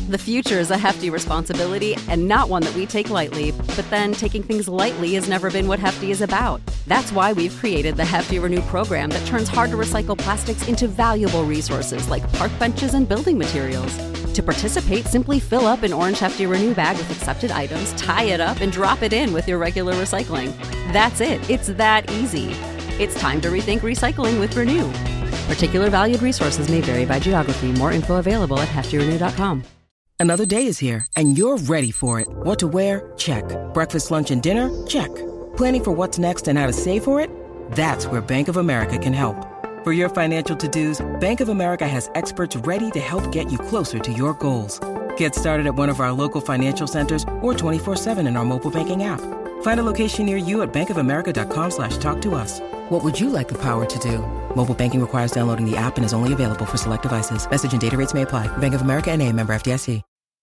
The future is a hefty responsibility and not one that we take lightly, but then taking things lightly has never been what Hefty is about. That's why we've created the Hefty Renew program that turns hard-to-recycle plastics into valuable resources like park benches and building materials. To participate, simply fill up an orange Hefty Renew bag with accepted items, tie it up, and drop it in with your regular recycling. That's it. It's that easy. It's time to rethink recycling with Renew. Particular valued resources may vary by geography. More info available at heftyrenew.com. Another day is here, and you're ready for it. What to wear? Check. Breakfast, lunch, and dinner? Check. Planning for what's next and how to save for it? That's where Bank of America can help. For your financial to-dos, Bank of America has experts ready to help get you closer to your goals. Get started at one of our local financial centers or 24/7 in our mobile banking app. Find a location near you at bankofamerica.com/talktous. What would you like the power to do? Mobile banking requires downloading the app and is only available for select devices. Message and data rates may apply. Bank of America N.A., member FDIC.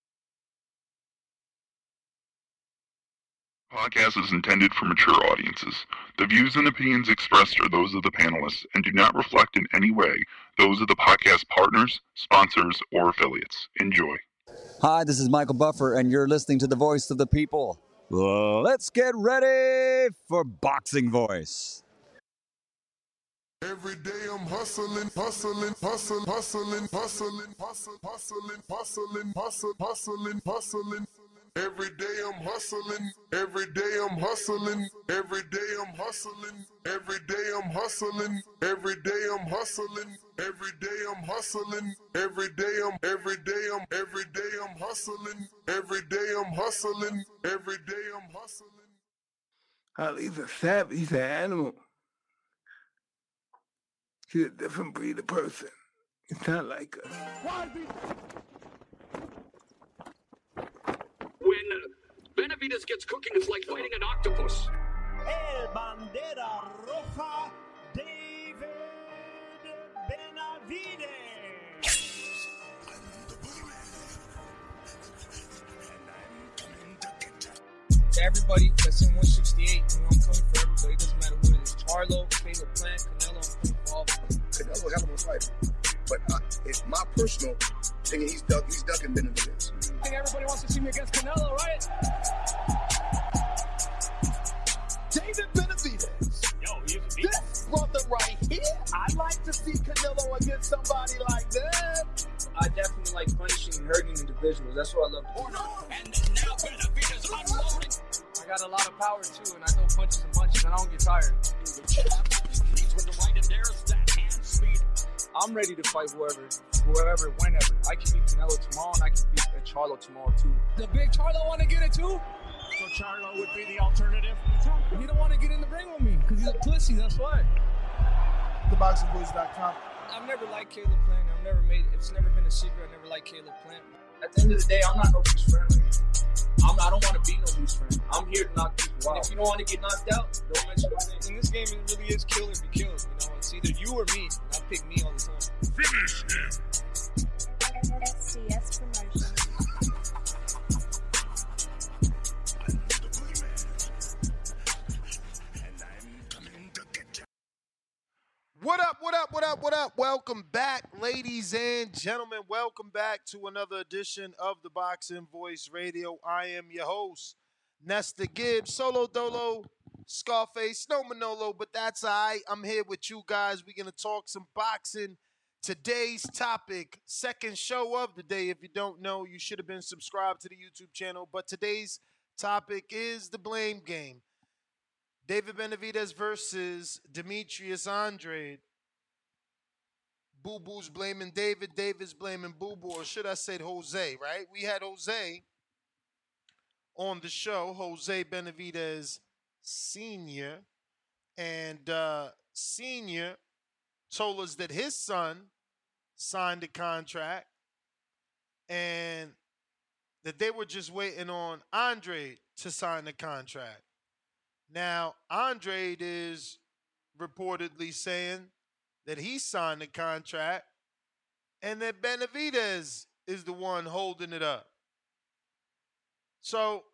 Podcast is intended for mature audiences. The views and opinions expressed are those of the panelists and do not reflect in any way those of the podcast partners, sponsors, or affiliates. Enjoy. Hi, this is Michael Buffer, and you're listening to the Voice of the People. Let's get ready for Boxing Voice. Every day I'm hustling, hustling, hustling, hustling, hustling, hustling, hustling, hustling, hustling, hustling. Every day I'm hustling, every day I'm hustling, every day I'm hustling, every day I'm hustling, every day I'm hustling, every day I'm hustling, every day I'm hustling, every day I'm hustling, every day I'm hustling. He's a savage, he's an animal. He's a different breed of person. It's not like us. When Benavidez gets cooking, it's like fighting an octopus. El Bandera Roja, David Benavidez. To everybody that's in 168, you know, I'm coming for everybody. It doesn't matter what it is. Charlo, Caleb Plant, Canelo, I'm coming for all of them. Canelo, hell of a fighter. But it's my personal opinion, he's ducking Benavidez. I think everybody wants to see me against Canelo, right? David Benavidez. Yo, This brother right here, I'd like to see Canelo against somebody like that. I definitely like punishing and hurting individuals. That's what I love to do. And now Benavidez unloading. I got a lot of power too, and I throw punches and punches, and I don't get tired. Leads with the right, and there's that hand speed. I'm ready to fight whoever, whenever. I can beat Canelo tomorrow, and I can beat Charlo tomorrow too. The big Charlo want to get it too? So Charlo would be the alternative. He don't want to get in the ring with me because he's a pussy. That's why. TheBoxingVoice.com. I've never liked Caleb Plant. It's never been a secret. I never liked Caleb Plant. At the end of the day, I'm not nobody's friend. I don't want to be nobody's friend. I'm here to knock people out. If you don't want to get knocked out, don't mention my name. In this game, it really is kill or be killed. You know, it's either you or me. And I pick me all the time. Finish him. SCS Promotion. What up, what up, what up, what up? Welcome back, ladies and gentlemen. Welcome back to another edition of the Boxing Voice Radio. I am your host, Nesta Gibbs, Solo Dolo, Scarface, no Manolo, but that's all right. I'm here with you guys. We're going to talk some boxing. Today's topic, second show of the day. If you don't know, you should have been subscribed to the YouTube channel. But today's topic is the blame game. David Benavidez versus Demetrius Andrade. Boo Boo's blaming David. David's blaming Boo Boo, or should I say Jose, right? We had Jose on the show, Jose Benavidez Sr. And Sr. told us that his son signed a contract and that they were just waiting on Andrade to sign the contract. Now, Andrade is reportedly saying that he signed the contract and that Benavidez is the one holding it up. So,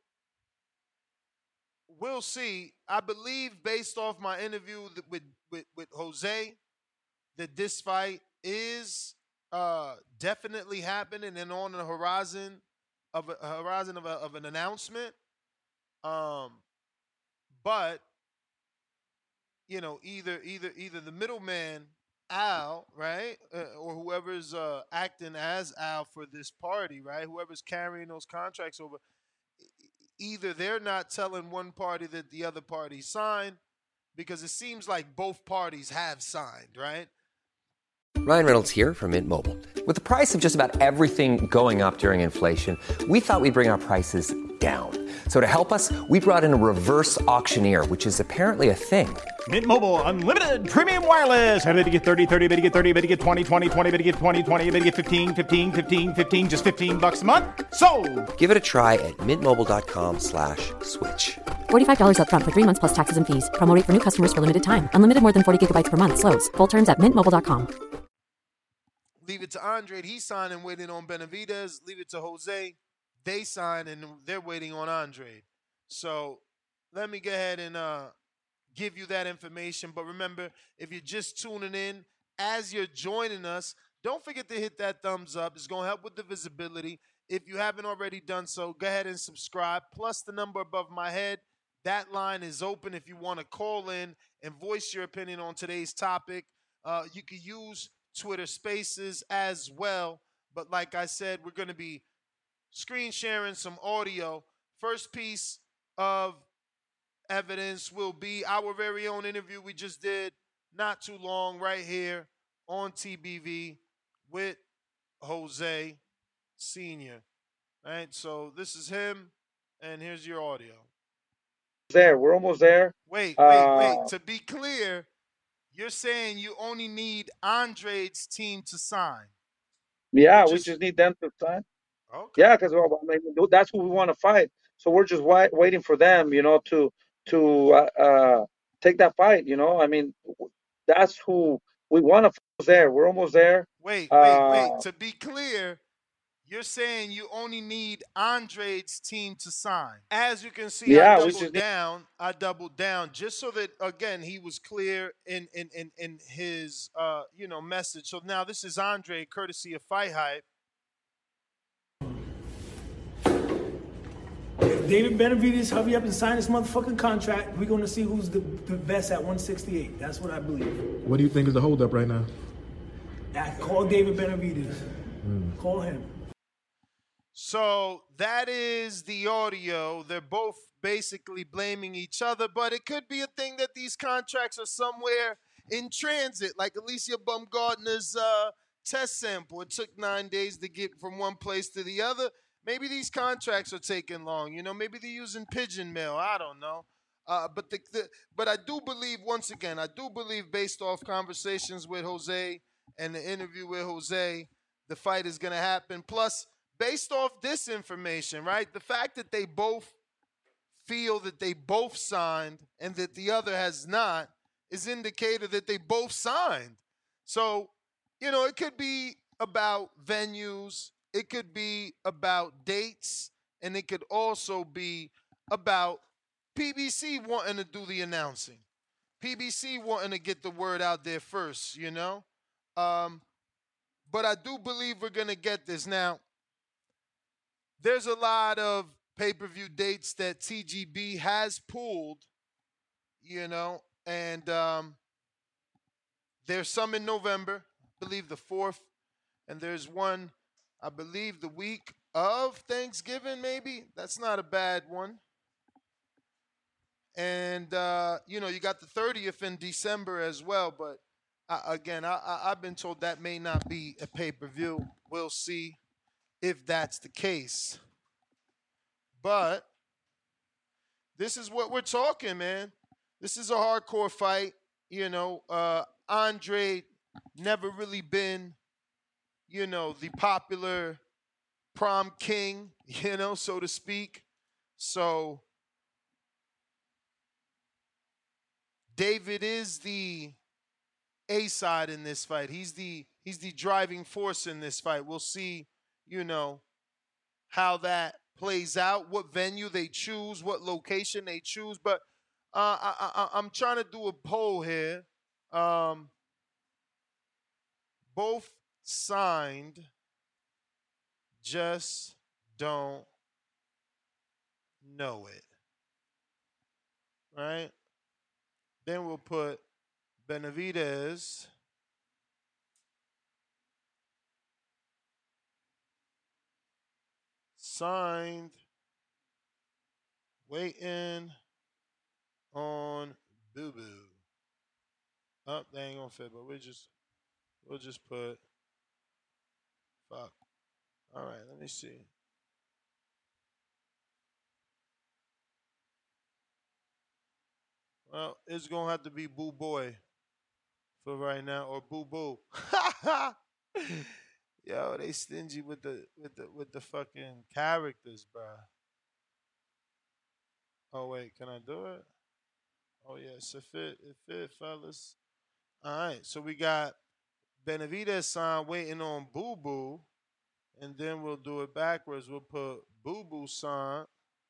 we'll see. I believe, based off my interview with Jose, that this fight is definitely happening and on the horizon of an announcement. But either the middleman Al, right, or whoever's acting as Al for this party, right, whoever's carrying those contracts over, either they're not telling one party that the other party signed, because it seems like both parties have signed, right? Ryan Reynolds here from Mint Mobile. With the price of just about everything going up during inflation, we thought we'd bring our prices down. So to help us, we brought in a reverse auctioneer, which is apparently a thing. Mint Mobile Unlimited Premium Wireless. How to get 30, 30, bit to get 30, bit to get 20, 20, 20, bit to get 20, 20, bit to get 15, 15, 15, 15, just $15 a month? Sold! Give it a try at mintmobile.com/switch. $45 up front for 3 months plus taxes and fees. Promo rate for new customers for limited time. Unlimited more than 40 gigabytes per month. Slows full terms at mintmobile.com. Leave it to Andre. He's signing, waiting on Benavidez. Leave it to Jose. They sign, and they're waiting on Andre. So let me go ahead and give you that information. But remember, if you're just tuning in, as you're joining us, don't forget to hit that thumbs up. It's going to help with the visibility. If you haven't already done so, go ahead and subscribe. Plus the number above my head. That line is open if you want to call in and voice your opinion on today's topic. You can use Twitter Spaces as well. But like I said, we're going to be screen sharing some audio. First piece of evidence will be our very own interview we just did not too long right here on TBV with Jose Sr. All right, so this is him, and here's your audio. We're almost there. Wait. To be clear, you're saying you only need Andre's team to sign. Yeah, we just need them to sign. Okay. Yeah, because that's who we want to fight. So we're just waiting for them, to take that fight. I mean, that's who we want to fight. There, we're almost there. Wait. To be clear, you're saying you only need Andre's team to sign. As you can see, I doubled down just so that, again, he was clear in his message. So now this is Andre, courtesy of Fight Hype. If David Benavidez hurry up and sign this motherfucking contract, we're going to see who's the best at 168. That's what I believe. What do you think is the holdup right now? Call David Benavidez. Call him. So that is the audio. They're both basically blaming each other, but it could be a thing that these contracts are somewhere in transit, like Alicia Baumgartner's test sample. It took 9 days to get from one place to the other. Maybe these contracts are taking long. Maybe they're using pigeon mail. I don't know. But I do believe, once again, based off conversations with Jose and the interview with Jose, the fight is going to happen. Plus, based off this information, right, the fact that they both feel that they both signed and that the other has not is indicator that they both signed. So, it could be about venues. It could be about dates, and it could also be about PBC wanting to do the announcing. PBC wanting to get the word out there first, But I do believe we're going to get this. Now, there's a lot of pay-per-view dates that TGB has pulled, and there's some in November, I believe the 4th, and there's one, I believe, the week of Thanksgiving, maybe. That's not a bad one. And, you got the 30th in December as well. But, again, I've been told that may not be a pay-per-view. We'll see if that's the case. But this is what we're talking, man. This is a hardcore fight. Andre never really been the popular prom king, so to speak. So David is the A side in this fight. He's the driving force in this fight. We'll see, how that plays out, what venue they choose, what location they choose. But I'm trying to do a poll here. Both signed, just don't know it. Right? Then we'll put Benavidez. Signed, waiting on Boo Boo. Oh, they ain't gonna fit, but we'll just put fuck. All right, let me see. Well, it's gonna have to be Boo Boy for right now, or Boo Boo. Yo, they stingy with the fucking characters, bro. Oh wait, can I do it? Oh yes, it fit, fellas. All right, so we got Benavidez sign waiting on Boo Boo, and then we'll do it backwards. We'll put Boo Boo sign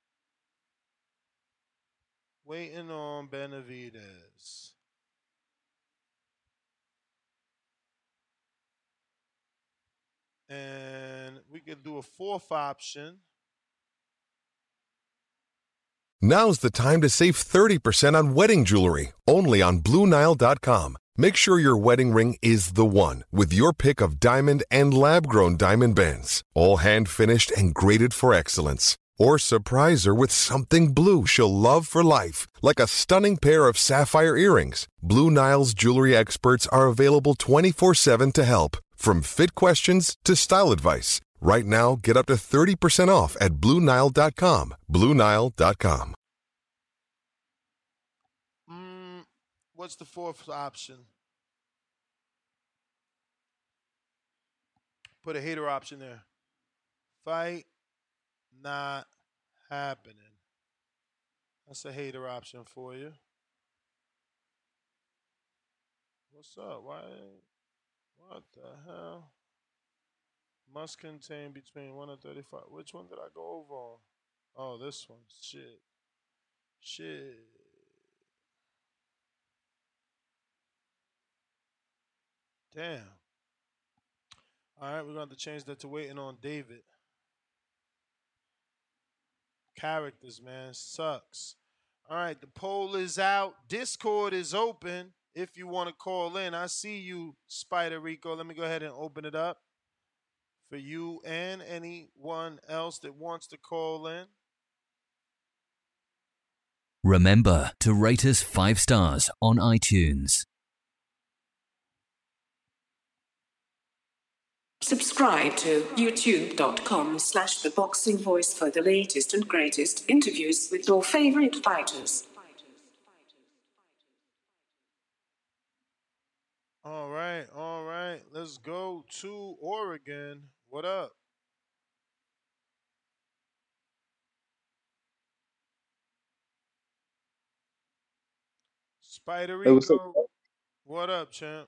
waiting on Benavidez. And we could do a fourth option. Now's the time to save 30% on wedding jewelry, only on BlueNile.com. Make sure your wedding ring is the one with your pick of diamond and lab-grown diamond bands, all hand-finished and graded for excellence. Or surprise her with something blue she'll love for life, like a stunning pair of sapphire earrings. Blue Nile's jewelry experts are available 24/7 to help, from fit questions to style advice. Right now, get up to 30% off at BlueNile.com. BlueNile.com. What's the fourth option? Put a hater option there. Fight not happening. That's a hater option for you. What's up? Why? What the hell? Must contain between 1 and 35. Which one did I go over on? Oh, this one. Shit. Damn. All right, we're going to change that to waiting on David. Characters, man. Sucks. All right, the poll is out. Discord is open if you want to call in. I see you, Spider Rico. Let me go ahead and open it up for you and anyone else that wants to call in. Remember to rate us 5 stars on iTunes. Subscribe to youtube.com/theboxingvoice for the latest and greatest interviews with your favorite fighters. All right. Let's go to Oregon. What up? Spider Rico. Hey, what's up? What up, champ?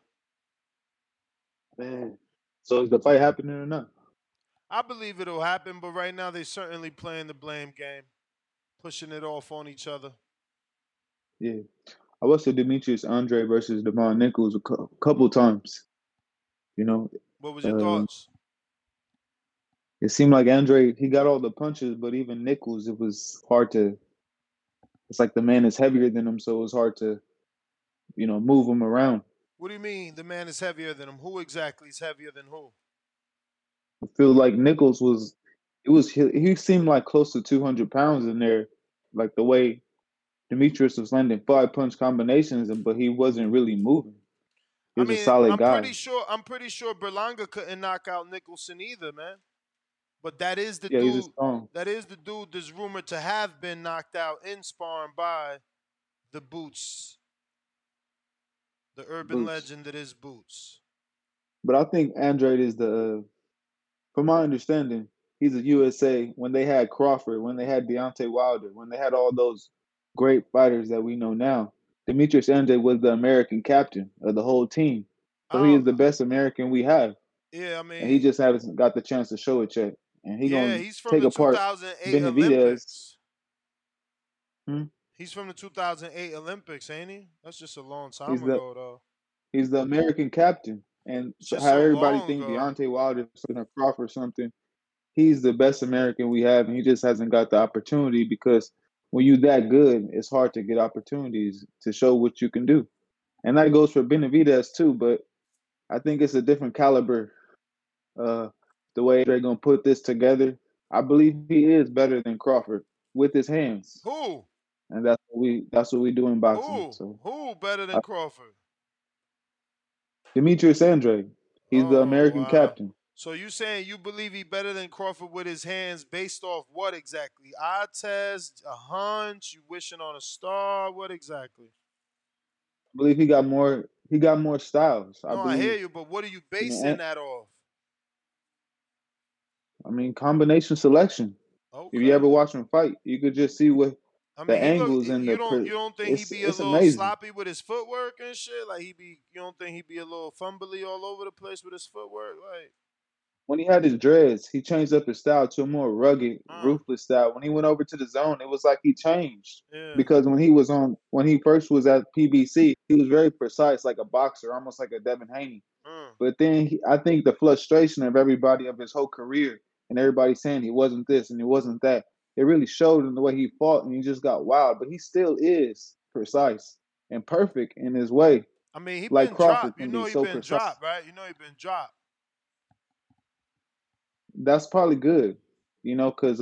Man, so is the fight happening or not? I believe it'll happen, but right now they're certainly playing the blame game, pushing it off on each other. Yeah. I watched the Demetrius Andre versus Devon Nichols a couple times. You know, What was your thoughts? it seemed like Andre, he got all the punches, but even Nichols, it was hard to. It's like the man is heavier than him, so it was hard to, move him around. What do you mean the man is heavier than him? Who exactly is heavier than who? I feel like Nichols he seemed like close to 200 pounds in there, like the way Demetrius was landing 5-punch combinations, but he wasn't really moving. He was a solid guy. I'm pretty sure Berlanga couldn't knock out Nicholson either, man. But that is the He's dude. strong. That is the dude that's rumored to have been knocked out in sparring by the Boots, the urban legend that is Boots. But I think Andrade is from my understanding, he's a USA. When they had Crawford, when they had Deontay Wilder, when they had all those great fighters that we know now, Demetrius Andrade was the American captain of the whole team. So he is the best American we have. Yeah, I mean, and he just hasn't got the chance to show it yet. And he's from take the apart 2008 Benavidez. Olympics. He's from the 2008 Olympics, ain't he? That's just a long time ago, though. He's the American captain. And It's so just how so everybody long think ago. Deontay Wilder is something Crawford something. He's the best American we have, and he just hasn't got the opportunity because when you're that good, it's hard to get opportunities to show what you can do. And that goes for Benavidez too, but I think it's a different caliber. Uh, the way they're gonna put this together, I believe he is better than Crawford with his hands, Who? and that's what we do in boxing. So Who better than Crawford? Demetrius Andrade, he's the Oh, American wow. captain. So you saying you believe he better than Crawford with his hands based off what exactly? Eye test, a hunch, you wishing on a star, what exactly? I believe he got more. He got more styles. I No, I hear believe. you, but what are you You know, basing that off? I mean, combination selection. If you Okay. ever watch him fight, you could just see what I the mean, he look. angles and You don't think he be a it's little amazing. sloppy with his footwork and shit? Like he be. You don't think he be a little fumbly all over the place with his footwork? Like. When he had his dreads, he changed up his style to a more rugged, ruthless style. When he went over to the zone, it was like he changed. Yeah. Because when he first was at PBC, he was very precise, like a boxer, almost like a Devin Haney. But then I think the frustration of everybody of his whole career and everybody saying he wasn't this and he wasn't that, it really showed in the way he fought and he just got wild. But he still is precise and perfect in his way. I mean, he Like been Crawford dropped. You can know be he so been precise. dropped, right? You know he been dropped. That's probably good, because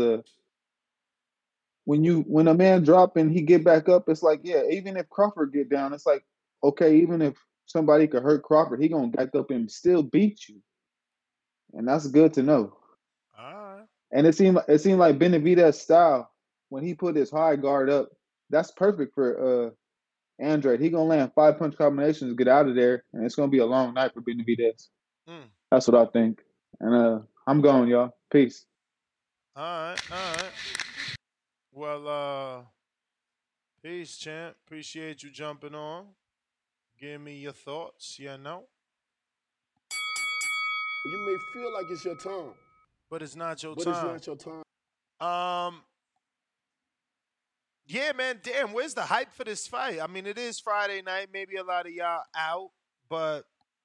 when a man drop and he get back up, it's like, yeah, even if Crawford get down, it's like, okay, even if somebody could hurt Crawford, he gonna back up and still beat you, and that's good to know. All right. And it seemed like Benavidez style when he put his high guard up, that's perfect for Andrade. He gonna land 5-punch combinations, get out of there, and it's gonna be a long night for Benavidez. That's what I think. And I'm going, y'all. Peace. All right. Well, peace, champ. Appreciate you jumping on. Give me your thoughts. You know. You may feel like it's your time, but it's not your but time. it's not your time. Yeah, man. Damn, where's the hype for this fight? I mean, it is Friday night. Maybe a lot of y'all out, but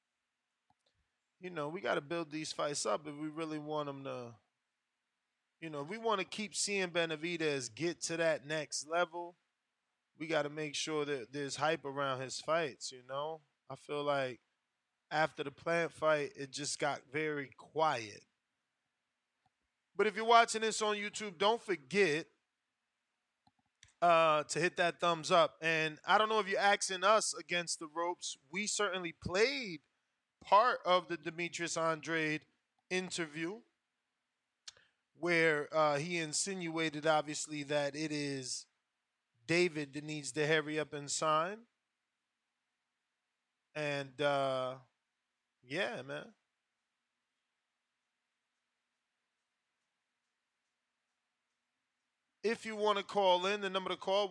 we got to build these fights up if we really want them to. If we want to keep seeing Benavidez get to that next level, we got to make sure that there's hype around his fights. I feel like after the Plant fight, it just got very quiet. But if you're watching this on YouTube, don't forget to hit that thumbs up. And I don't know if you're asking us against the ropes. We certainly played part of the Demetrius Andrade interview where he insinuated, obviously, that it is David that needs to hurry up and sign. And, yeah, man. If you want to call in, the number to call,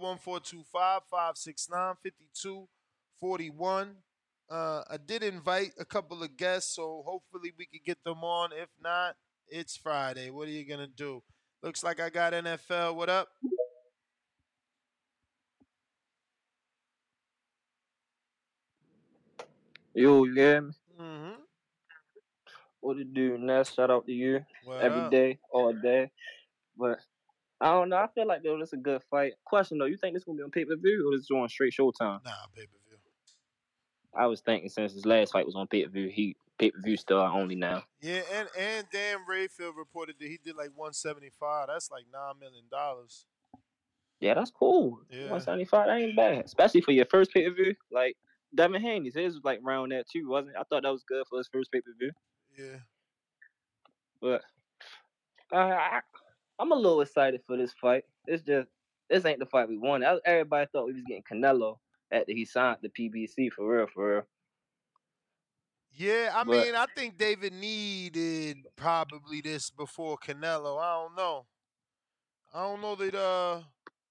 1-425-569-5241. I did invite a couple of guests, so hopefully we could get them on. If not, it's Friday. What are you going to do? Looks like I got NFL. What up? Yo, you hear me? Mm-hmm. What it do, Ness? Shout out to you. What every up? day, all day. But I don't know. I feel like though this a good fight. Question though, you think this gonna be on pay-per-view or this is on straight Showtime? Nah, pay-per-view. I was thinking since his last fight was on pay-per-view, pay-per-view still only now. Yeah, and Dan Rayfield reported that he did like 175. That's like $9 million. Yeah, that's cool. Yeah. 175, that ain't bad. Especially for your first pay-per-view. Like Devin Haney's, his was like around that too, wasn't it? I thought that was good for his first pay-per-view. Yeah. But I'm a little excited for this fight. It's just this ain't the fight we wanted. Everybody thought we was getting Canelo after he signed the PBC for real. Yeah, I mean, I think David needed probably this before Canelo. I don't know that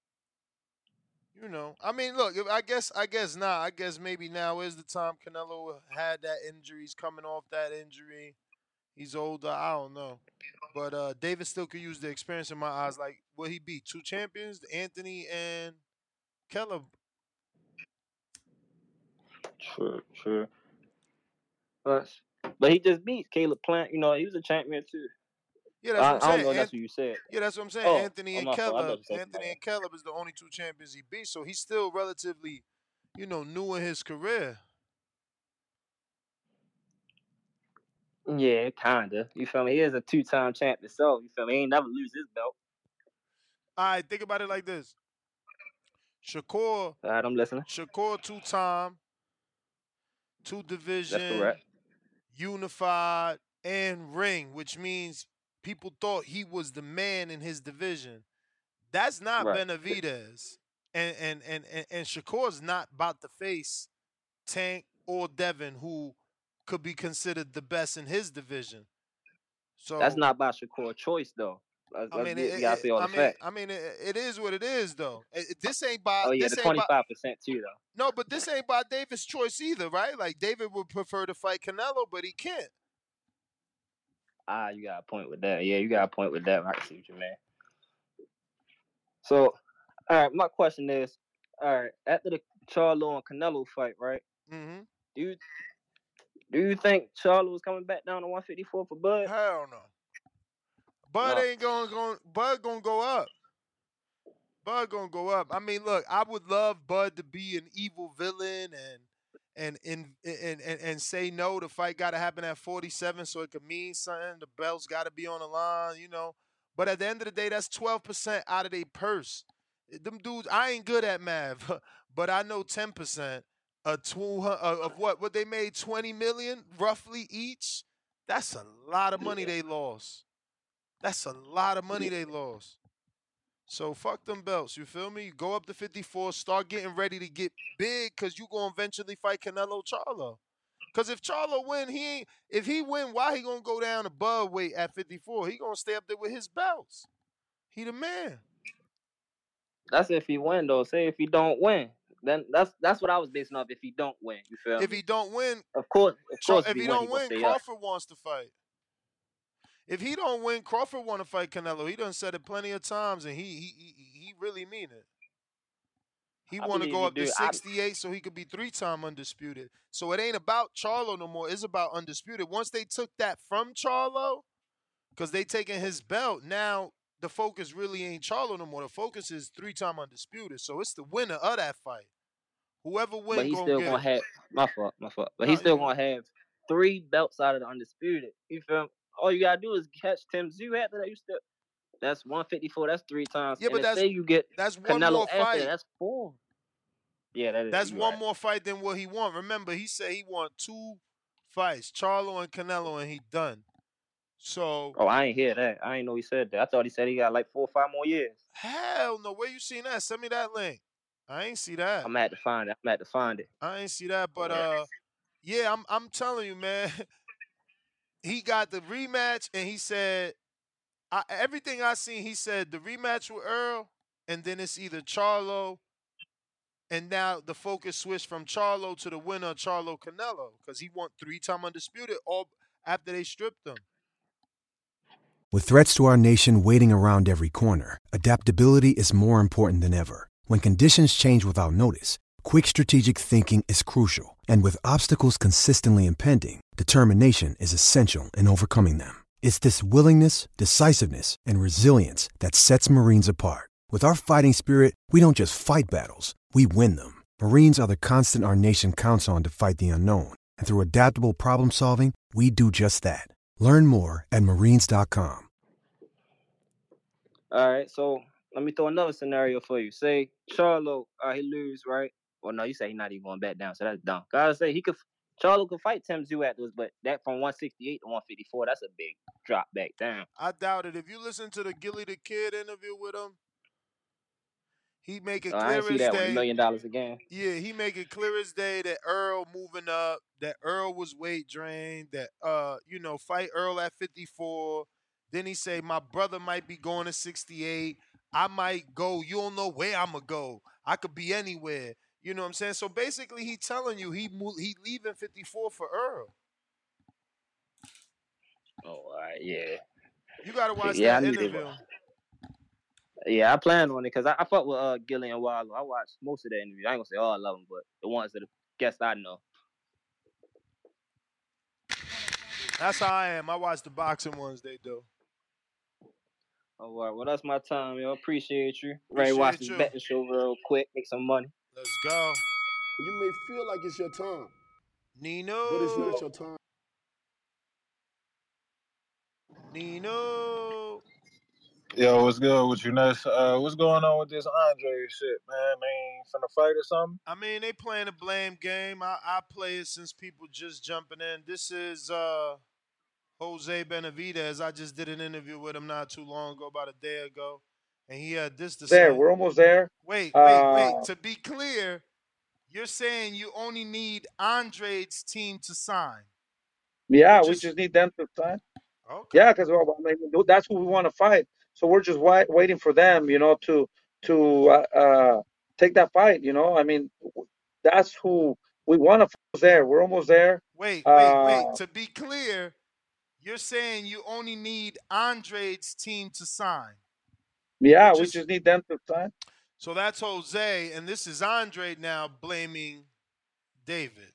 I mean, look, I guess not. I guess maybe now is the time. Canelo had that injury. He's coming off that injury. He's older. I don't know. But David still could use the experience in my eyes. Like, will he beat 2 champions, Anthony and Keller? Sure. But he just beat Caleb Plant. You know, he was a champion too. Yeah, that's what I'm I don't saying. know. That's what you said. Yeah, that's what I'm saying. Oh, Anthony and my fault. I Caleb. thought you said Anthony and Caleb is the only two champions he beat, so he's still relatively, new in his career. Yeah, kinda. You feel me? He is a 2-time champion, so you feel me? He ain't never lose his belt. All right, think about it like this. Shakur. All right, I'm listening. Shakur 2-time, 2 division. That's correct. Unified and ring, which means people thought he was the man in his division. That's not Right. Benavidez. And Shakur's not about to face Tank or Devin, who could be considered the best in his division. So that's not by Shakur choice though. You gotta see all the facts. It is what it is though. This ain't by. Oh yeah, this the ain't 25% too though. No, but this ain't by David's choice either, right? Like David would prefer to fight Canelo, but he can't. You got a point with that. Yeah, you got a point with that. I can see what you mean. So, all right, my question is, all right, after the Charlo and Canelo fight, right? Mm-hmm. Do you think Charlo was coming back down to 154 for Bud? Hell no. Bud ain't going. Bud gonna go up. Bud gonna go up. I mean, look, I would love Bud to be an evil villain and say no. The fight got to happen at 47 so it could mean something. The belt's got to be on the line, But at the end of the day, that's 12% out of their purse. Them dudes, I ain't good at math, but I know 10% of what they made 20 million roughly each. That's a lot of money they lost. That's a lot of money they lost. So fuck them belts, you feel me? Go up to 54, start getting ready to get big because you going to eventually fight Canelo Charlo. Because if Charlo win, if he win, why he going to go down above weight at 54? He going to stay up there with his belts. He the man. That's if he win, though. Say if he don't win. Then that's what I was basing off if he don't win. You feel me? If he don't win, of course if he don't win, Crawford wants to fight. If he don't win, Crawford want to fight Canelo. He done said it plenty of times, and he really mean it. He want to go up to 68 so he could be 3-time undisputed. So it ain't about Charlo no more. It's about undisputed. Once they took that from Charlo, because they taking his belt, now the focus really ain't Charlo no more. The focus is 3-time undisputed. So it's the winner of that fight. Whoever wins, but he's still gonna have my fault. But he's still gonna have 3 belts out of the undisputed. You feel me? All you gotta do is catch Tim Tszyu after that. That's 154. That's 3 times. Yeah, but that's one Canelo more fight. After, that's 4. Yeah, that is. That's one more fight than what he want. Remember, he said he want 2 fights, Charlo and Canelo, and he done. So. Oh, I ain't hear that. I ain't know he said that. I thought he said he got like 4 or 5 more years. Hell no. Where you seen that? Send me that link. I ain't see that. I'm gonna have to find it. I ain't see that, but yeah, I'm telling you, man. He got the rematch, and he said everything I seen. He said the rematch with Earl, and then it's either Charlo, and now the focus switched from Charlo to the winner, Charlo Canelo, because he won 3-time undisputed all after they stripped him. With threats to our nation waiting around every corner, adaptability is more important than ever. When conditions change without notice, quick strategic thinking is crucial. And with obstacles consistently impending, determination is essential in overcoming them. It's this willingness, decisiveness, and resilience that sets Marines apart. With our fighting spirit, we don't just fight battles, we win them. Marines are the constant our nation counts on to fight the unknown. And through adaptable problem solving, we do just that. Learn more at marines.com. All right, so let me throw another scenario for you. Say Charlo, he lose, right? Well, no, you say he's not even going back down, so that's dumb. Gotta say Charlo could fight Tim Tszyu afterwards, but that from 168 to 154, that's a big drop back down. I doubt it. If you listen to the Gilly the Kid interview with him, he make it clear I as see that day. $1 million again. Yeah, he make it clear as day that Earl moving up, that Earl was weight drained, that fight Earl at 54. Then he say my brother might be going to 68. I might go. You don't know where I'm gonna go. I could be anywhere. You know what I'm saying? So basically, he telling you he leaving 54 for Earl. Oh, all right, yeah. You gotta watch that interview. Yeah, I planned on it because I fuck with Gilly and Wallow. I watched most of the interviews. I ain't gonna say all of them, but the ones that the guests I know. That's how I am. I watch the boxing ones they do. All right, well, that's my time, yo. Appreciate you. Ready to watch this betting show real quick, make some money. Let's go. You may feel like it's your time, Nino. but it's not your time. Nino. Yo, what's good with you, Ness? What's going on with this Andre shit, man? They ain't finna fight or something? I mean, they playing a blame game. I play it since people just jumping in. This is Jose Benavidez. I just did an interview with him not too long ago, about a day ago, and he had this to say. We're almost there. Wait. To be clear, you're saying you only need Andre's team to sign. Yeah, we just need them to sign. Okay. Yeah, because that's who we want to fight. So we're just waiting for them, to take that fight. I mean, that's who we want to fight there. We're almost there. Wait. To be clear, you're saying you only need Andre's team to sign. Yeah, we just need them to sign. So that's Jose, and this is Andre now blaming David.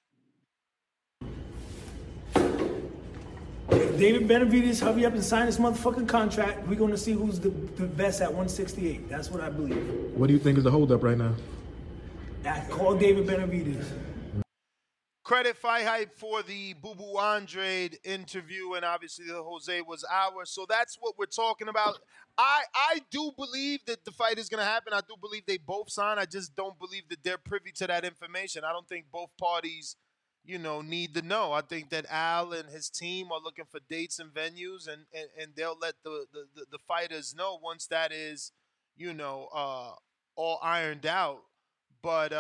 David Benavidez, hurry up and sign this motherfucking contract. We're going to see who's the best at 168. That's what I believe. What do you think is the holdup right now? I call David Benavidez. Credit Fight Hype for the Boo Boo Andre interview, and obviously the Jose was ours. So that's what we're talking about. I do believe that the fight is going to happen. I do believe they both sign. I just don't believe that they're privy to that information. I don't think both parties, need to know. I think that Al and his team are looking for dates and venues, and they'll let the fighters know once that is, all ironed out. But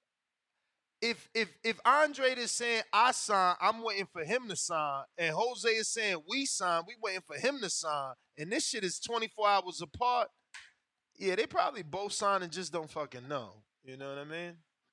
if Andre is saying I sign, I'm waiting for him to sign, and Jose is saying we sign, we waiting for him to sign, and this shit is 24 hours apart, yeah, they probably both sign and just don't fucking know. You know what I mean?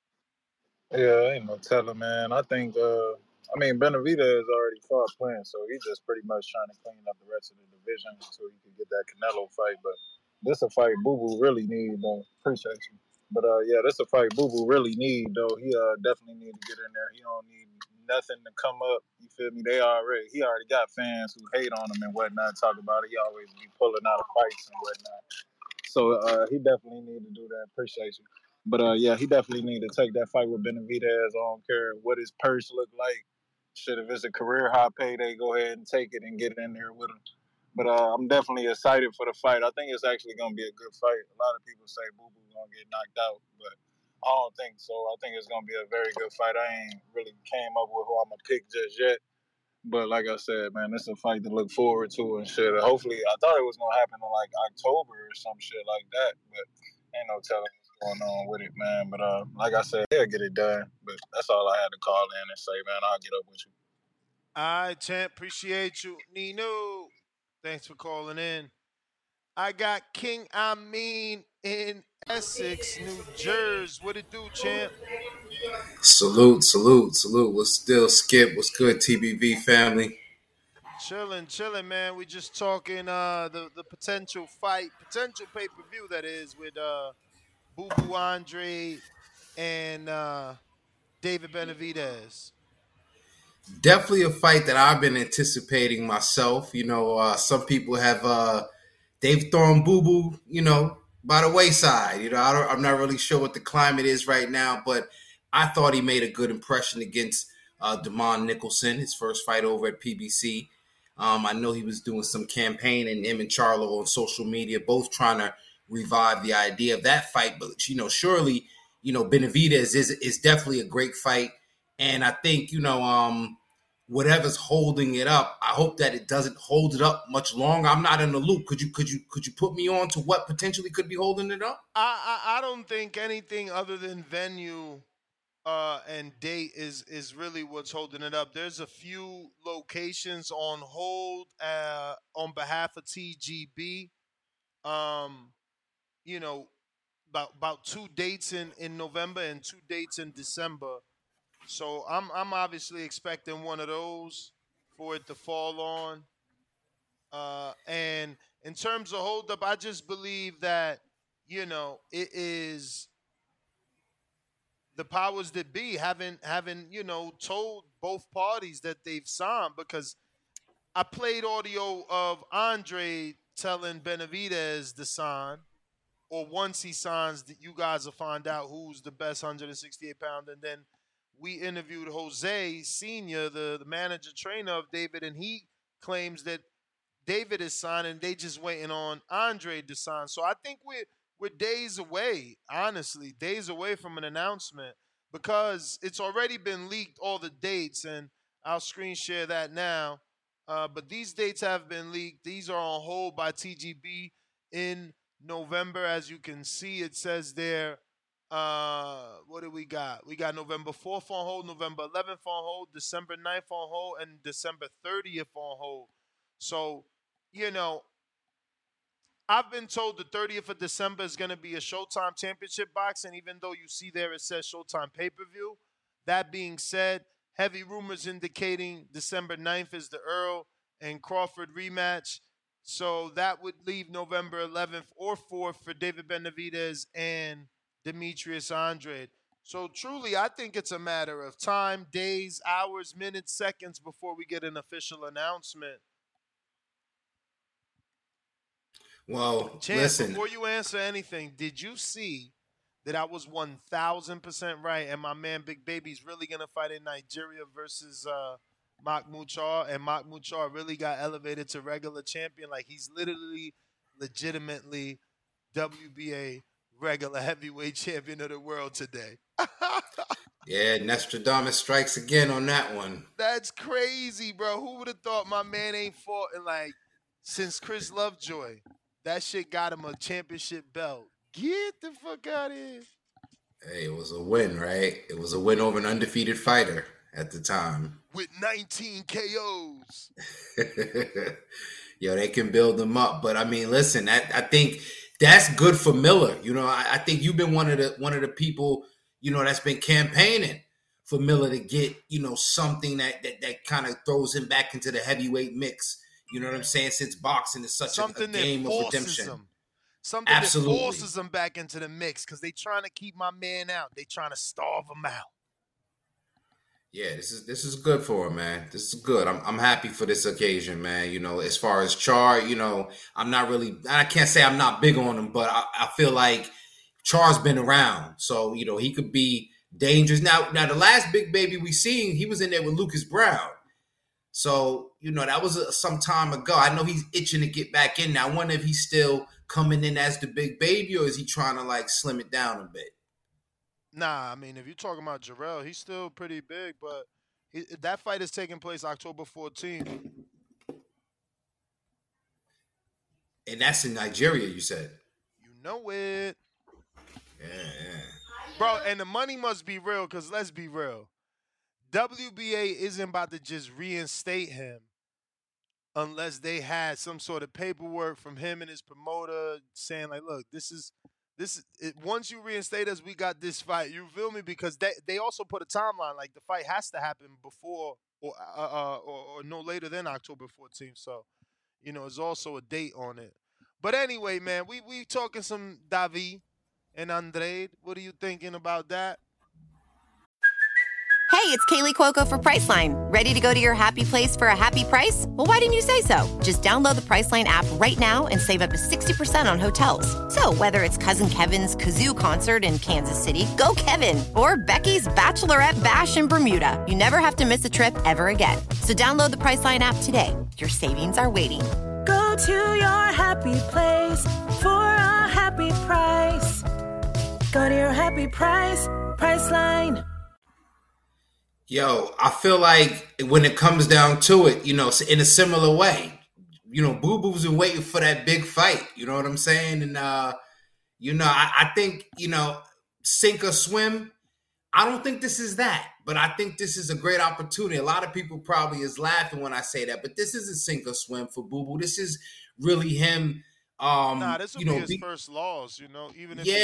Yeah, ain't no telling, man. I think, Benavidez already fought playing, so he's just pretty much trying to clean up the rest of the division so he can get that Canelo fight. But this a fight Boo Boo really need, though. Appreciate you. But, this a fight Boo Boo really need, though. He definitely need to get in there. He don't need nothing to come up. You feel me? He already got fans who hate on him and whatnot, talk about it. He always be pulling out of fights and whatnot. So he definitely need to do that. Appreciate you. But, he definitely need to take that fight with Benavidez. I don't care what his purse look like. Shit, if it's a career high payday, go ahead and take it and get in there with him. But I'm definitely excited for the fight. I think it's actually going to be a good fight. A lot of people say Boo Boo going to get knocked out, but I don't think so. I think it's going to be a very good fight. I ain't really came up with who I'm going to pick just yet. But like I said, man, it's a fight to look forward to and shit. Hopefully, I thought it was going to happen in like October or some shit like that, but ain't no telling what's going on with it, man. But like I said, they'll get it done. But that's all I had to call in and say, man. I'll get up with you. All right, champ. Appreciate you. Nino, thanks for calling in. I got King Amin in Essex, New Jersey. What it do, champ? Salute. What's still Skip? What's good, TBV family? Chilling, man. We just talking the potential pay-per-view that is with Boo Boo Andre and David Benavidez. Definitely a fight that I've been anticipating myself. Some people have they've thrown Boo Boo, by the wayside. I'm not really sure what the climate is right now, but I thought he made a good impression against Damon Nicholson, his first fight over at PBC. I know he was doing some campaigning, him and Charlo on social media, both trying to revive the idea of that fight. But, surely, Benavidez is definitely a great fight. And I think, whatever's holding it up, I hope that it doesn't hold it up much longer. I'm not in the loop. Could you put me on to what potentially could be holding it up? I don't think anything other than venue and date is really what's holding it up. There's a few locations on hold on behalf of TGB. About 2 dates in November and 2 dates in December. So I'm obviously expecting one of those for it to fall on. And in terms of hold up, I just believe that, it is the powers that be haven't told both parties that they've signed, because I played audio of Andre telling Benavidez to sign, or once he signs, you guys will find out who's the best 168-pounder. And then we interviewed Jose Senior, the manager trainer of David, and he claims that David is signing. They just waiting on Andre to sign. So I think we're days away, honestly, days away from an announcement, because it's already been leaked, all the dates, and I'll screen share that now. But these dates have been leaked. These are on hold by TGB in November. As you can see, it says there, what do we got? We got November 4th on hold, November 11th on hold, December 9th on hold, and December 30th on hold. So, you know, I've been told the 30th of December is going to be a Showtime Championship boxing, even though you see there it says Showtime pay-per-view. That being said, heavy rumors indicating December 9th is the Earl and Crawford rematch. So that would leave November 11th or 4th for David Benavidez and Demetrius Andrade. So truly, I think it's a matter of time, days, hours, minutes, seconds before we get an official announcement. Well, Champ, listen. Before you answer anything, did you see that I was 1,000% right, and my man Big Baby's really gonna fight in Nigeria versus Mahmoud Char, and Mahmoud Char really got elevated to regular champion? Like, he's literally, legitimately WBA regular heavyweight champion of the world today. Yeah, Nostradamus strikes again on that one. That's crazy, bro. Who would have thought my man ain't fought in, like, since Chris Lovejoy? That shit got him a championship belt. Get the fuck out of here. Hey, it was a win, right? It was a win over an undefeated fighter at the time. With 19 KOs. Yo, they can build them up. But, I mean, listen, I think that's good for Miller. You know, I think you've been one of the people, you know, that's been campaigning for Miller to get, you know, something that kind of throws him back into the heavyweight mix. You know what I'm saying? Since boxing is such a game of redemption. Something Absolutely. that forces him back into the mix, because they trying to keep my man out. They trying to starve him out. Yeah, this is good for him, man. This is good. I'm happy for this occasion, man. You know, as far as Char, you know, I can't say I'm not big on him, but I feel like Char's been around. So, you know, he could be dangerous. Now the last Big Baby we seen, he was in there with Lucas Brown. So, you know, that was some time ago. I know he's itching to get back in now. I wonder if he's still coming in as the Big Baby, or is he trying to, like, slim it down a bit? Nah, I mean, if you're talking about Jarrell, he's still pretty big, but that fight is taking place October 14th. And that's in Nigeria, you said? You know it. Yeah. Bro, and the money must be real, because let's be real. WBA isn't about to just reinstate him unless they had some sort of paperwork from him and his promoter saying, like, look, this is once you reinstate us, we got this fight. You feel me? Because they also put a timeline, like the fight has to happen before or no later than October 14th. So, you know, there's also a date on it. But anyway, man, we talking some David and Andrade. What are you thinking about that? Hey, it's Kaylee Cuoco for Priceline. Ready to go to your happy place for a happy price? Well, why didn't you say so? Just download the Priceline app right now and save up to 60% on hotels. So whether it's Cousin Kevin's Kazoo Concert in Kansas City, go Kevin, or Becky's Bachelorette Bash in Bermuda, you never have to miss a trip ever again. So download the Priceline app today. Your savings are waiting. Go to your happy place for a happy price. Go to your happy price, Priceline. Yo, I feel like when it comes down to it, you know, in a similar way, you know, Boo Boo's been waiting for that big fight. You know what I'm saying? And, you know, I think, you know, sink or swim, I don't think this is that. But I think this is a great opportunity. A lot of people probably is laughing when I say that, but this isn't sink or swim for Boo Boo. This is really him. This would be his first loss, you know, even if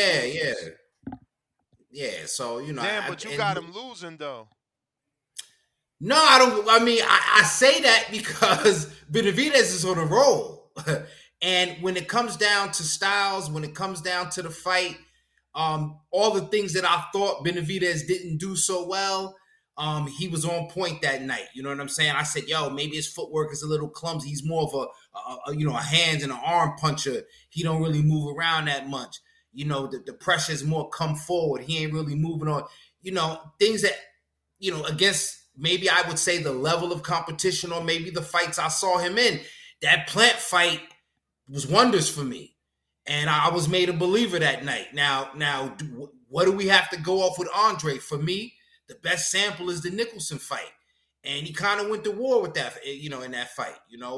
Yeah, so, you know. Damn, but you got him losing, though. No, I don't. I mean, I say that because Benavidez is on a roll. And when it comes down to styles, when it comes down to the fight, all the things that I thought Benavidez didn't do so well, he was on point that night. You know what I'm saying? I said, yo, maybe his footwork is a little clumsy. He's more of a hands and an arm puncher. He don't really move around that much. You know, the pressure is more come forward. He ain't really moving on, things that, against maybe I would say the level of competition or maybe the fights I saw him in. That Plant fight was wonders for me. And I was made a believer that night. Now, what do we have to go off with Andre? For me, the best sample is the Nicholson fight. And he kind of went to war with that, in that fight,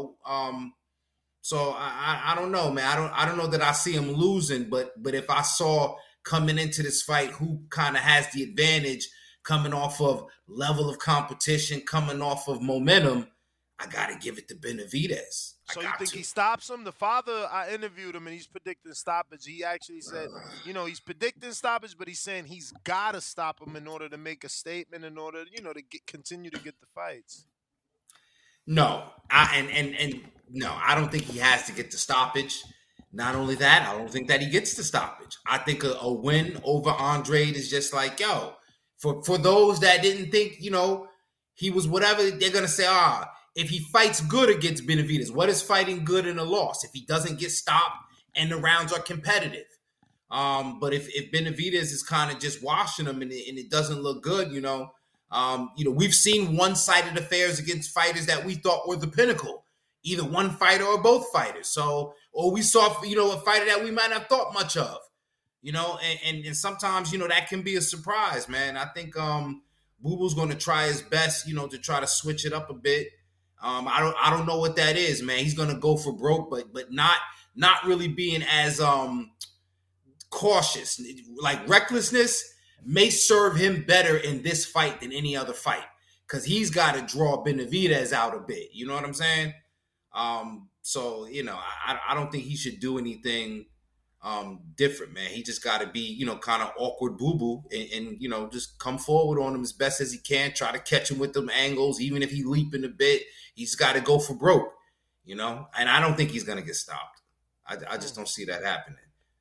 So I don't know, man. I don't know that I see him losing, but if I saw coming into this fight who kind of has the advantage coming off of level of competition, coming off of momentum, I got to give it to Benavidez. So you think he stops him? The father, I interviewed him, and he's predicting stoppage. He actually said, he's predicting stoppage, but he's saying he's got to stop him in order to make a statement, in order, to continue to get the fights. No, no, I don't think he has to get the stoppage. Not only that, I don't think that he gets the stoppage. I think a win over Andrade is just like, yo, for those that didn't think, he was whatever, they're going to say, if he fights good against Benavidez, what is fighting good in a loss? If he doesn't get stopped and the rounds are competitive. But if Benavidez is kind of just washing him and it doesn't look good, we've seen one-sided affairs against fighters that we thought were the pinnacle, either one fighter or both fighters. So, or we saw, a fighter that we might not have thought much of, and sometimes, that can be a surprise, man. I think Boo Boo's going to try his best, to try to switch it up a bit. I don't know what that is, man. He's gonna go for broke, but not really being as cautious. Like recklessness may serve him better in this fight than any other fight because he's got to draw Benavidez out a bit. You know what I'm saying? So I don't think he should do anything different, man. He just got to be kind of awkward Boo Boo and just come forward on him as best as he can. Try to catch him with them angles, even if he leaping a bit. He's got to go for broke, and I don't think he's going to get stopped. I just don't see that happening.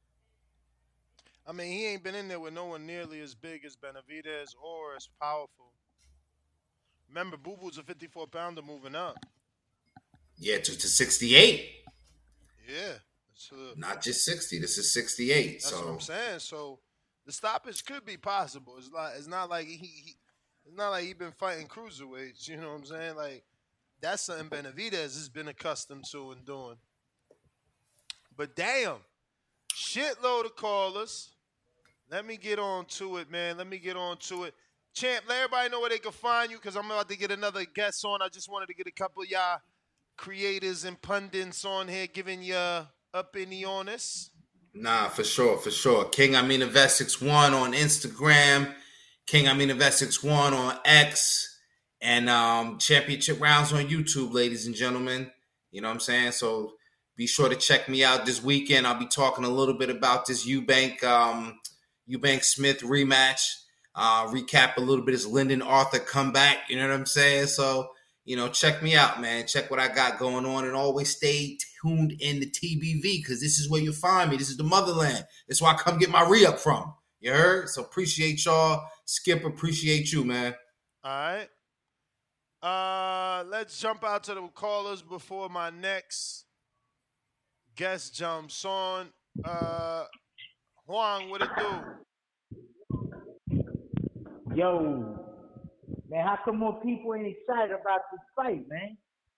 I mean, he ain't been in there with no one nearly as big as Benavidez or as powerful. Remember, Boo Boo's a 54-pounder moving up. Yeah, to 68. Yeah. Not just 60. This is 68. That's what I'm saying. So the stoppage could be possible. It's not like he been fighting cruiserweights. You know what I'm saying? Like, that's something Benavidez has been accustomed to and doing. But damn, shitload of callers. Let me get on to it, man. Champ, let everybody know where they can find you because I'm about to get another guest on. I just wanted to get a couple of y'all creators and pundits on here giving you uppity on this. Nah, for sure. King Invest 61 on Instagram, King Invest 61 on X. And Championship Rounds on YouTube, ladies and gentlemen. You know what I'm saying? So be sure to check me out this weekend. I'll be talking a little bit about this Eubank Smith rematch. Recap a little bit of his Lyndon Arthur comeback. You know what I'm saying? So, check me out, man. Check what I got going on. And always stay tuned in to TBV because this is where you find me. This is the motherland. That's where I come get my re-up from. You heard? So appreciate y'all. Skip, appreciate you, man. All right. Let's jump out to the callers before my next guest jumps on. Juan, what it do? Yo, man, how come more people ain't excited about this fight, man?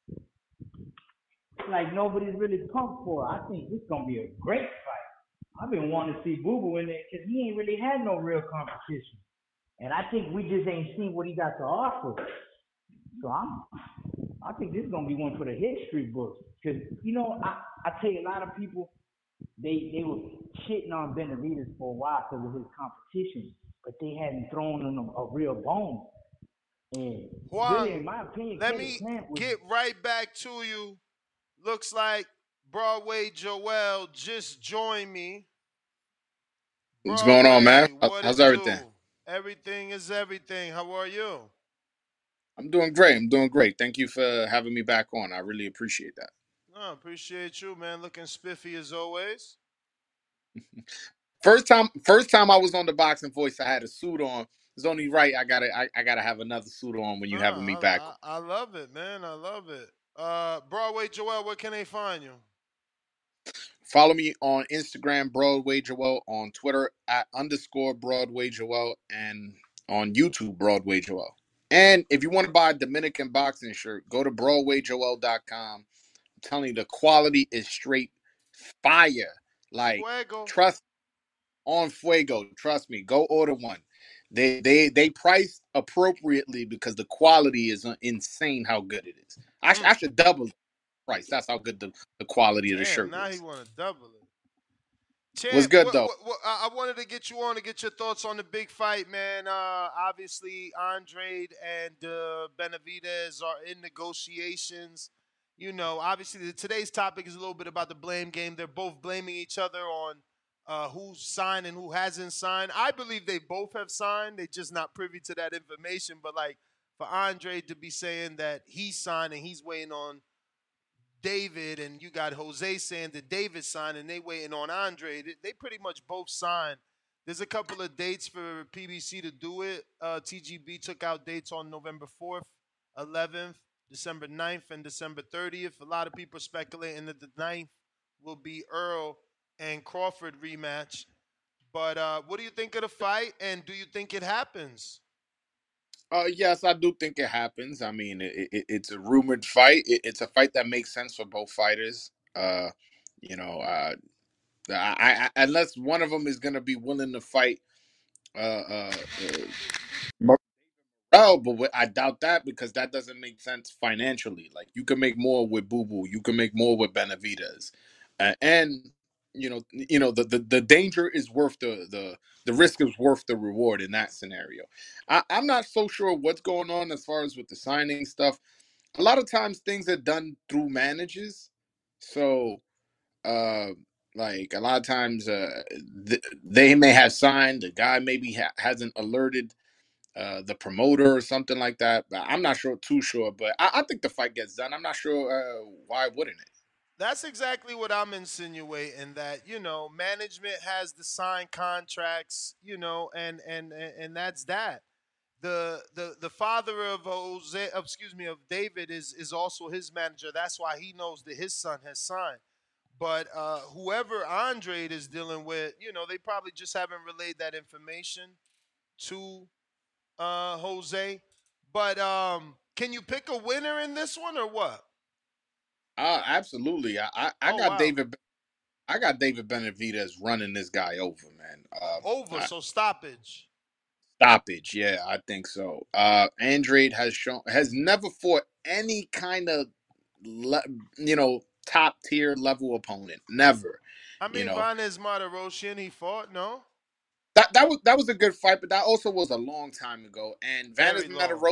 Like nobody's really pumped for it. I think this gonna be a great fight. I've been wanting to see Boo Boo in there because he ain't really had no real competition, and I think we just ain't seen what he got to offer. So I think this is gonna be one for the history books. Cause I tell you, a lot of people they were shitting on Benavidez for a while because of his competition, but they hadn't thrown him a real bone. And Juan, really, in my opinion, let me get right back to you. Looks like Broadway Joel just joined me. What's going on, man? How's everything? Everything is everything. How are you? I'm doing great. Thank you for having me back on. I really appreciate that. No, appreciate you, man. Looking spiffy as always. First time I was on the Boxing Voice, I had a suit on. it's only right. I gotta have another suit on when you having me back. I love it, man. I love it. Broadway Joel, where can they find you? Follow me on Instagram, Broadway Joel, on Twitter @ Broadway Joel, and on YouTube, Broadway Joel. And if you want to buy a Dominican boxing shirt, go to BroadwayJoel.com. I'm telling you, the quality is straight fire. Like, Fuego. trust on Fuego. Trust me, go order one. They price appropriately because the quality is insane how good it is. I should double the price. That's how good the quality of the shirt Now is. he want to double it. Champ, What's good though? I wanted to get you on to get your thoughts on the big fight, man. Obviously, Andrade and Benavidez are in negotiations. You know, obviously, today's topic is a little bit about the blame game. They're both blaming each other on who's signed and who hasn't signed. I believe they both have signed. They're just not privy to that information. But, like, for Andrade to be saying that he signed and he's waiting on David, and you got Jose saying that David signed and they waiting on Andre. They pretty much both signed. There's a couple of dates for PBC to do it. TGB took out dates on November 4th, 11th, December 9th, and December 30th. A lot of people speculating that the 9th will be Earl and Crawford rematch. But what do you think of the fight, and do you think it happens? Yes, I do think it happens. I mean, it's a rumored fight. It's a fight that makes sense for both fighters. You know, I unless one of them is going to be willing to fight Morrell, but I doubt that because that doesn't make sense financially. Like, you can make more with Boo Boo, you can make more with Benavidez, and you know the danger is worth the risk is worth the reward in that scenario. I'm not so sure what's going on as far as with the signing stuff. A lot of times things are done through managers, so like a lot of times they may have signed, the guy maybe hasn't alerted the promoter or something like that. But I'm not too sure, but I think the fight gets done. I'm not sure why wouldn't it. That's exactly what I'm insinuating, that, you know, management has the signed contracts, you know, and that's that. The father of of David is also his manager. That's why he knows that his son has signed. But whoever Andrade is dealing with, you know, they probably just haven't relayed that information to Jose. But can you pick a winner in this one or what? Absolutely. I got David. I got David Benavidez running this guy over, man. So stoppage. Stoppage, yeah, I think so. Andrade has never fought any kind of top tier level opponent. Never. I mean, Vanes Martirosyan, he fought, no? That was a good fight, but that also was a long time ago. And Vanes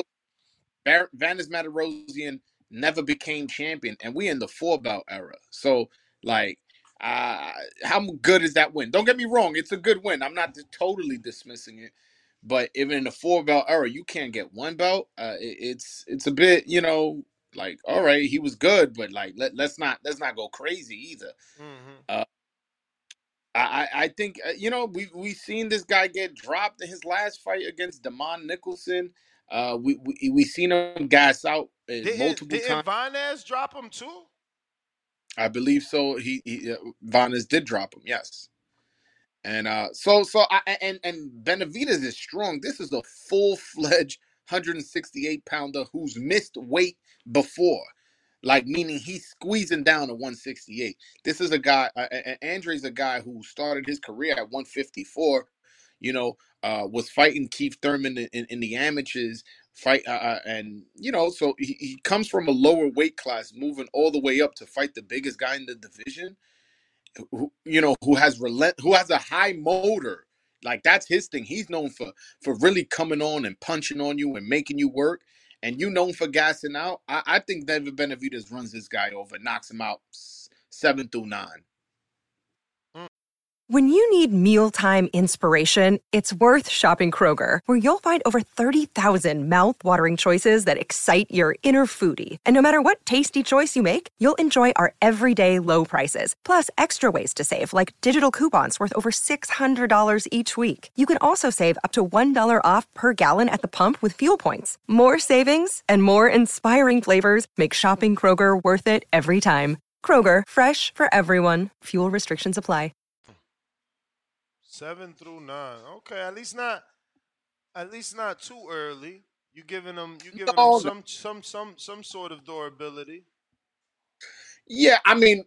Martirosyan never became champion, and we in the 4-belt era. So, like, how good is that win? Don't get me wrong, it's a good win. I'm not totally dismissing it, but even in the 4-belt era, you can't get 1 belt. It's a bit, you know, like, all right, he was good, but like let's not go crazy either. Mm-hmm. I think you know, we seen this guy get dropped in his last fight against Damon Nicholson. We seen him gas out multiple times. Didn't Vanes drop him too? I believe so. Vanes did drop him, yes. And so Benavidez is strong. This is a full-fledged 168-pounder who's missed weight before. Like, meaning he's squeezing down to 168. This is a guy, Andre's a guy who started his career at 154, you know, was fighting Keith Thurman in the amateurs, and, you know, so he comes from a lower weight class, moving all the way up to fight the biggest guy in the division, who has a high motor. Like, that's his thing. He's known for really coming on and punching on you and making you work. And you known for gassing out. I think David Benavidez runs this guy over, knocks him out 7 through 9. When you need mealtime inspiration, it's worth shopping Kroger, where you'll find over 30,000 mouth-watering choices that excite your inner foodie. And no matter what tasty choice you make, you'll enjoy our everyday low prices, plus extra ways to save, like digital coupons worth over $600 each week. You can also save up to $1 off per gallon at the pump with fuel points. More savings and more inspiring flavors make shopping Kroger worth it every time. Kroger, fresh for everyone. Fuel restrictions apply. 7 through 9. Okay, at least not too early. You giving them some sort of durability. Yeah, I mean,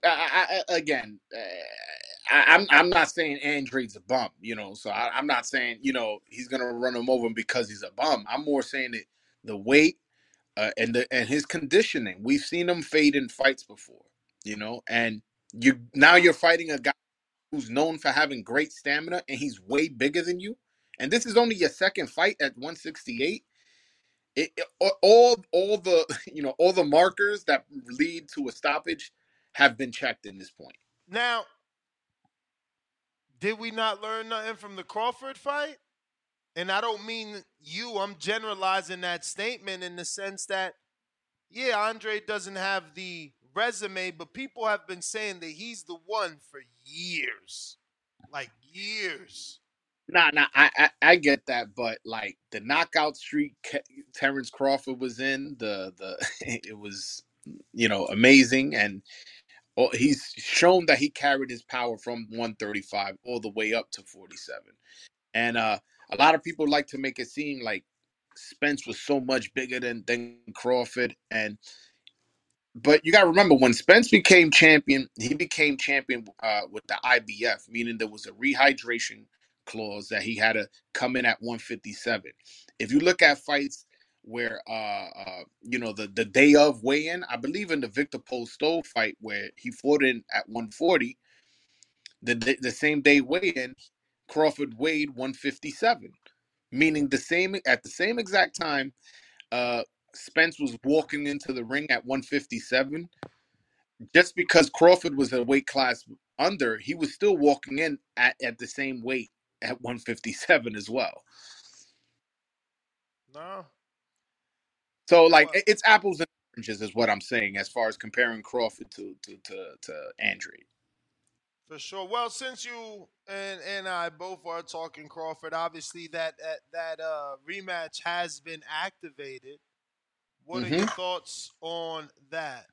I'm not saying Andre's a bum, so I'm not saying, he's going to run him over because he's a bum. I'm more saying that the weight and his conditioning. We've seen him fade in fights before, and you're fighting a guy who's known for having great stamina, and he's way bigger than you. And this is only your second fight at 168. All the all the markers that lead to a stoppage have been checked in this point. Now, did we not learn nothing from the Crawford fight? And I don't mean you. I'm generalizing that statement in the sense that, yeah, Andre doesn't have the resume, but people have been saying that he's the one for years. Like years. Nah, I get that, but like the knockout streak Terrence Crawford was in, it was, amazing, and he's shown that he carried his power from 135 all the way up to 47. And a lot of people like to make it seem like Spence was so much bigger than Crawford, but you got to remember, when Spence became champion, he became champion with the IBF, meaning there was a rehydration clause that he had to come in at 157. If you look at fights where, the day of weigh-in, I believe in the Victor Postol fight where he fought in at 140, the same day weigh-in, Crawford weighed 157, meaning at the same exact time, Spence was walking into the ring at 157. Just because Crawford was a weight class under, he was still walking in at the same weight at 157 as well. No. So, it's apples and oranges is what I'm saying as far as comparing Crawford to Andre. For sure. Well, since you and I both are talking Crawford, obviously that rematch has been activated. What are your thoughts on that?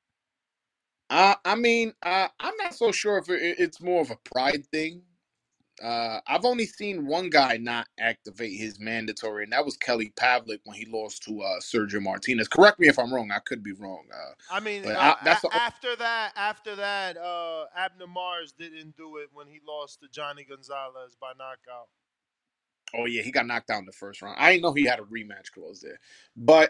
I'm not so sure if it's more of a pride thing. I've only seen one guy not activate his mandatory, and that was Kelly Pavlik when he lost to Sergio Martinez. Correct me if I'm wrong. I could be wrong. After that, Abner Mars didn't do it when he lost to Johnny Gonzalez by knockout. Oh yeah, he got knocked out in the first round. I didn't know he had a rematch clause there, but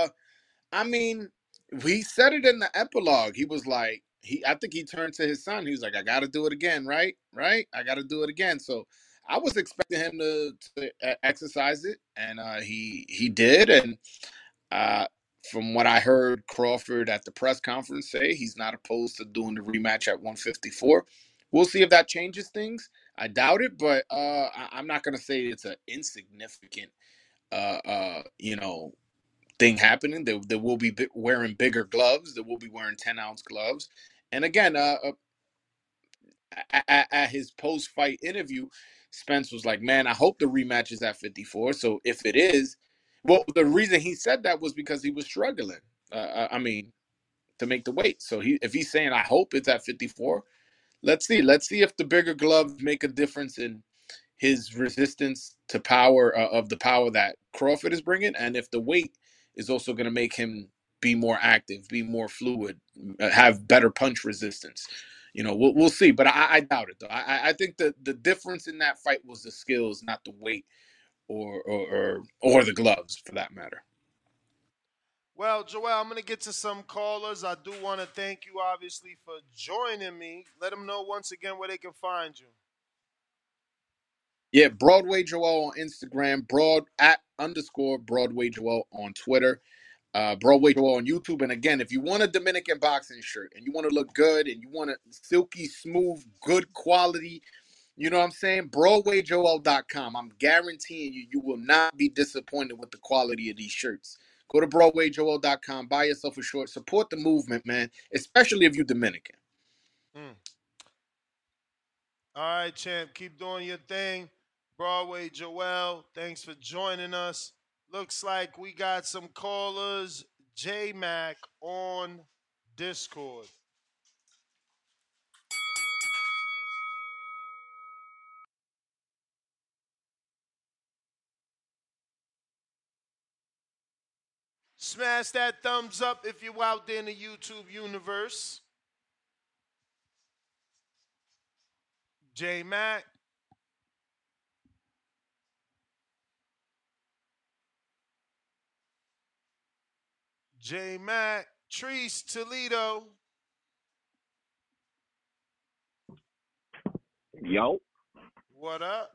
he said it in the epilogue. He was like, I think he turned to his son. He was like, I got to do it again, right? I got to do it again. So I was expecting him to exercise it, and he did. And from what I heard Crawford at the press conference say, he's not opposed to doing the rematch at 154. We'll see if that changes things. I doubt it, but I'm not going to say it's an insignificant, thing happening. They will be wearing bigger gloves. They will be wearing 10-ounce gloves. And again, at his post-fight interview, Spence was like, man, I hope the rematch is at 54. So if it is, well, the reason he said that was because he was struggling, to make the weight. So if he's saying, I hope it's at 54, let's see if the bigger gloves make a difference in his resistance to power, of the power that Crawford is bringing, and if the weight is also going to make him be more active, be more fluid, have better punch resistance. We'll see, but I doubt it though. I think the difference in that fight was the skills, not the weight or the gloves for that matter. Well, Joel, I'm going to get to some callers. I do want to thank you, obviously, for joining me. Let them know once again where they can find you. Yeah, Broadway Joel on Instagram, @_Broadway Joel on Twitter, Broadway Joel on YouTube. And again, if you want a Dominican boxing shirt and you want to look good and you want a silky, smooth, good quality You know what I'm saying? BroadwayJoel.com. I'm guaranteeing you will not be disappointed with the quality of these shirts. Go to BroadwayJoel.com, buy yourself a short. Support the movement, man, especially if you're Dominican. All right, champ, keep doing your thing. Broadway Joel, thanks for joining us. Looks like we got some callers. J Mac on Discord. Smash that thumbs up if you're out there in the YouTube universe. J Mac. J Mac. Treese Toledo. Yo. What up?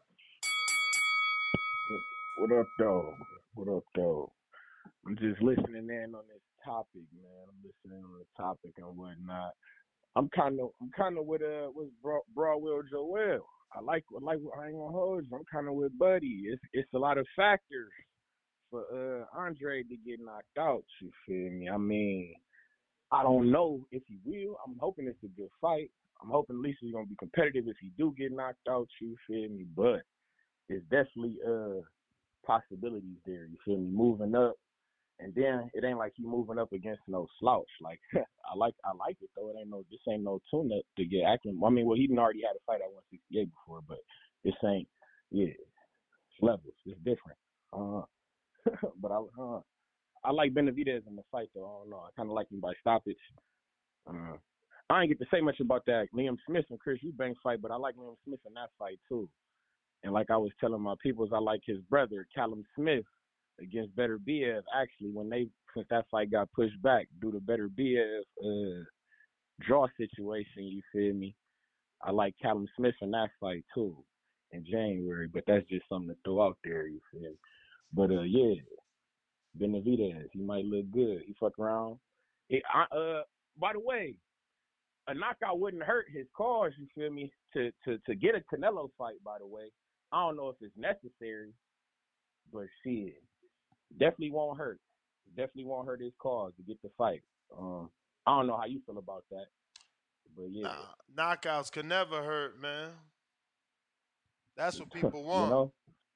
What up, though? What up, though? I'm just listening in on this topic, man. I'm listening on the topic and whatnot. I'm kind of with Broadway Joel. I ain't gonna hold you. I'm kind of with Buddy. It's a lot of factors for Andre to get knocked out. You feel me? I mean, I don't know if he will. I'm hoping it's a good fight. I'm hoping at least he's gonna be competitive if he do get knocked out. You feel me? But there's definitely possibilities there. You feel me? Moving up. And then it ain't like he moving up against no slouch. Like I like it though. This ain't no tune up to get acting. I mean, well, he already had a fight at 168 before, but this ain't. Yeah, it's levels. It's different. But I like Benavidez in the fight though. I don't know. I kind of like him by stoppage. I ain't get to say much about that Liam Smith and Chris Eubank fight, but I like Liam Smith in that fight too. And like I was telling my peoples, I like his brother Callum Smith against Better Biev. Actually, since that fight got pushed back due to Better Biev draw situation, you feel me? I like Callum Smith in that fight too in January, but that's just something to throw out there, you feel me? But yeah, Benavidez, he might look good. He fuck around. By the way, a knockout wouldn't hurt his cause, you feel me? To get a Canelo fight, by the way. I don't know if it's necessary, but shit, definitely won't hurt. Definitely won't hurt his cause to get the fight. I don't know how you feel about that, but yeah. Knockouts can never hurt, man. That's what people want. You know?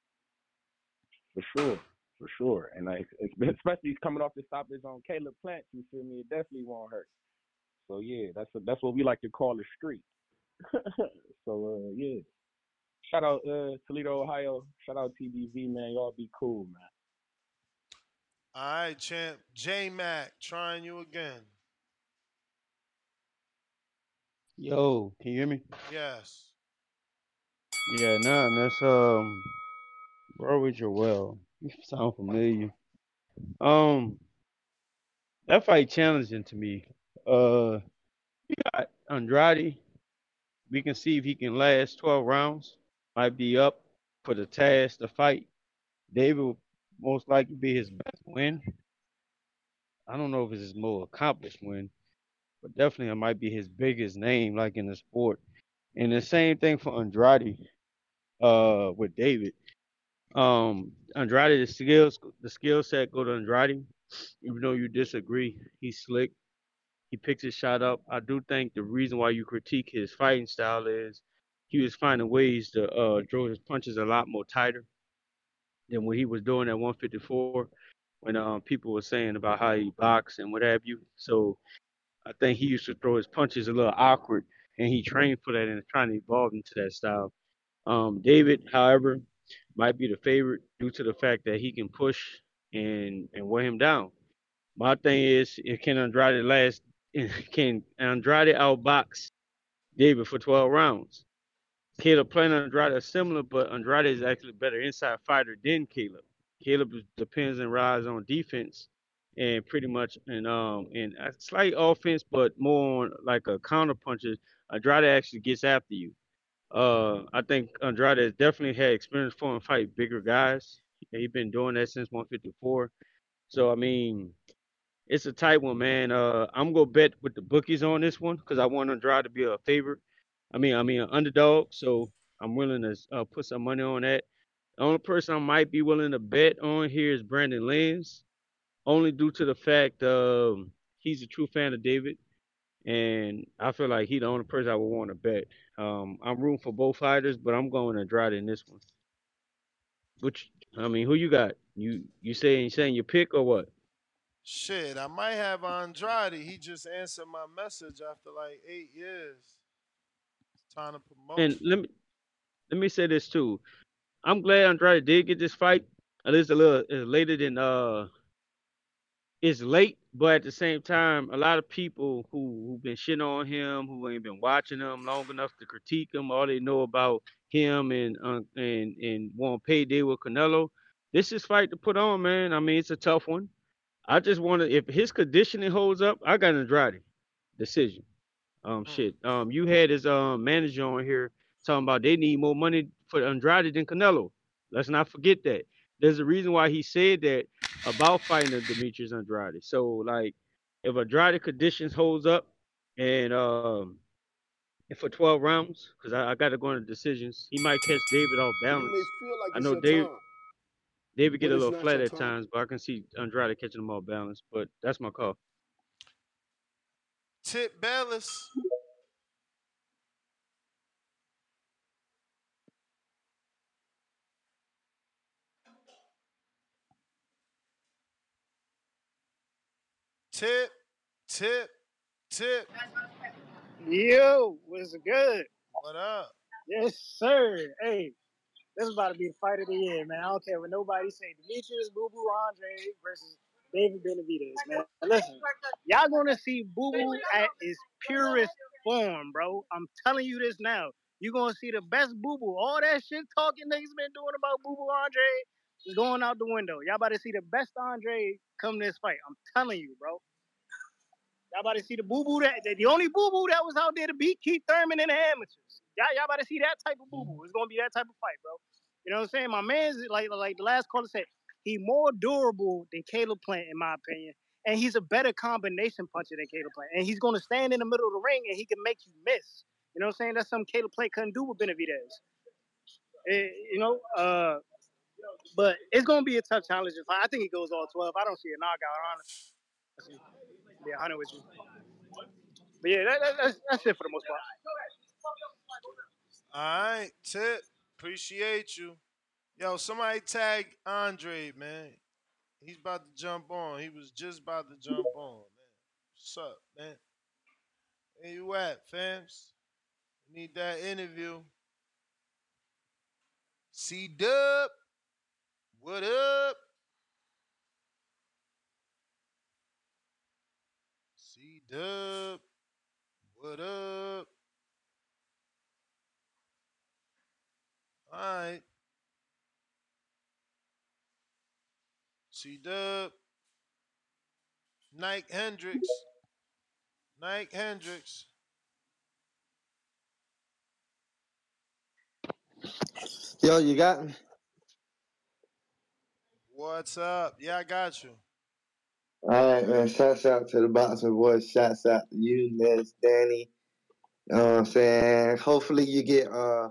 For sure. And especially he's coming off the stoppage on Caleb Plant, you feel me? It definitely won't hurt. So yeah, that's what we like to call the street. So yeah. Shout out Toledo, Ohio. Shout out TBV, man. Y'all be cool, man. All right, champ. J-Mac, trying you again. Yo, can you hear me? Yes. Yeah, that's Broadway Joel. You sound familiar. That fight challenging to me. We got Andrade. We can see if he can last 12 rounds. Might be up for the task, the fight. David will most likely be his best win. I don't know if it's his more accomplished win, but definitely it might be his biggest name, like in the sport. And the same thing for Andrade, with David. Andrade, the skill set go to Andrade. Even though you disagree, he's slick. He picks his shot up. I do think the reason why you critique his fighting style is he was finding ways to throw his punches a lot more tighter than what he was doing at 154 when people were saying about how he boxed and what have you. So I think he used to throw his punches a little awkward, and he trained for that and is trying to evolve into that style. David, however, might be the favorite due to the fact that he can push and wear him down. My thing is, can Andrade outbox David for 12 rounds? Caleb Plant and Andrade are similar, but Andrade is actually a better inside fighter than Caleb. Caleb depends and relies on defense and pretty much in a slight offense, but more on like a counter puncher. Andrade actually gets after you. I think Andrade has definitely had experience for and fight bigger guys. He's been doing that since 154. So I mean, it's a tight one, man. I'm gonna bet with the bookies on this one because I want Andrade to be a favorite. I mean, an underdog. So I'm willing to put some money on that. The only person I might be willing to bet on here is Brandon Lens, only due to the fact he's a true fan of David, and I feel like he's the only person I would want to bet. I'm rooting for both fighters, but I'm going Andrade in this one. Which, I mean, who you got? You saying your pick or what? Shit, I might have Andrade. He just answered my message after like 8 years. It's time to promote. And let me say this too. I'm glad Andrade did get this fight. At least a little later than it's late, but at the same time, a lot of people who've been shitting on him, who ain't been watching him long enough to critique him, all they know about him and want payday with Canelo. This is fight to put on, man. I mean, it's a tough one. I just want to, if his conditioning holds up, I got Andrade decision. You had his manager on here talking about they need more money for Andrade than Canelo. Let's not forget that. There's a reason why he said that about fighting Demetrius Andrade. So like, if Andrade conditions holds up and for 12 rounds, because I got to go into decisions, he might catch David off balance. You may feel like I it's know your time, David get but a it's little not flat your at time. times, but I can see Andrade catching him off balance. But that's my call. Tip Bellis. Tip. Yo, what's good? What up? Yes, sir. Hey, this is about to be the fight of the year, man. I don't care what nobody say. Demetrius Boo Boo Andre versus David Benavidez, man. Listen, y'all gonna see Boo Boo at his purest form, bro. I'm telling you this now. You're gonna see the best Boo Boo. All that shit talking niggas been doing about Boo Boo Andre is going out the window. Y'all about to see the best Andre come this fight. I'm telling you, bro. Y'all about to see the boo-boo the only boo-boo that was out there to beat Keith Thurman in the amateurs. Y'all about to see that type of boo-boo. It's gonna be that type of fight, bro. You know what I'm saying? My man's like the last caller said, he more durable than Caleb Plant, in my opinion. And he's a better combination puncher than Caleb Plant. And he's gonna stand in the middle of the ring and he can make you miss. You know what I'm saying? That's something Caleb Plant couldn't do with Benavidez. But it's gonna be a tough challenge. I think it goes all 12. I don't see a knockout, honestly. Be 100 with you. But yeah, that's it for the most part. All right, Tip. Appreciate you. Yo, somebody tag Andre, man. He's about to jump on. He was just about to jump on, man. What's up, man? Where you at, fams? Need that interview. C-Dub. What up? C-Dub. What up? All right. C-Dub. Nike Hendricks. Yo, you got me? What's up? Yeah, I got you. All right, man. Shouts out to the Boxing Boys. Shouts out to you, Ness, Danny. You know what I'm saying? Hopefully you get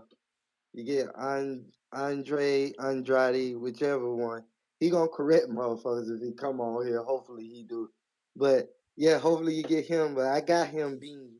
Andrade, whichever one. He gonna correct motherfuckers if he come on here. Hopefully he do. But yeah, hopefully you get him. But I got him being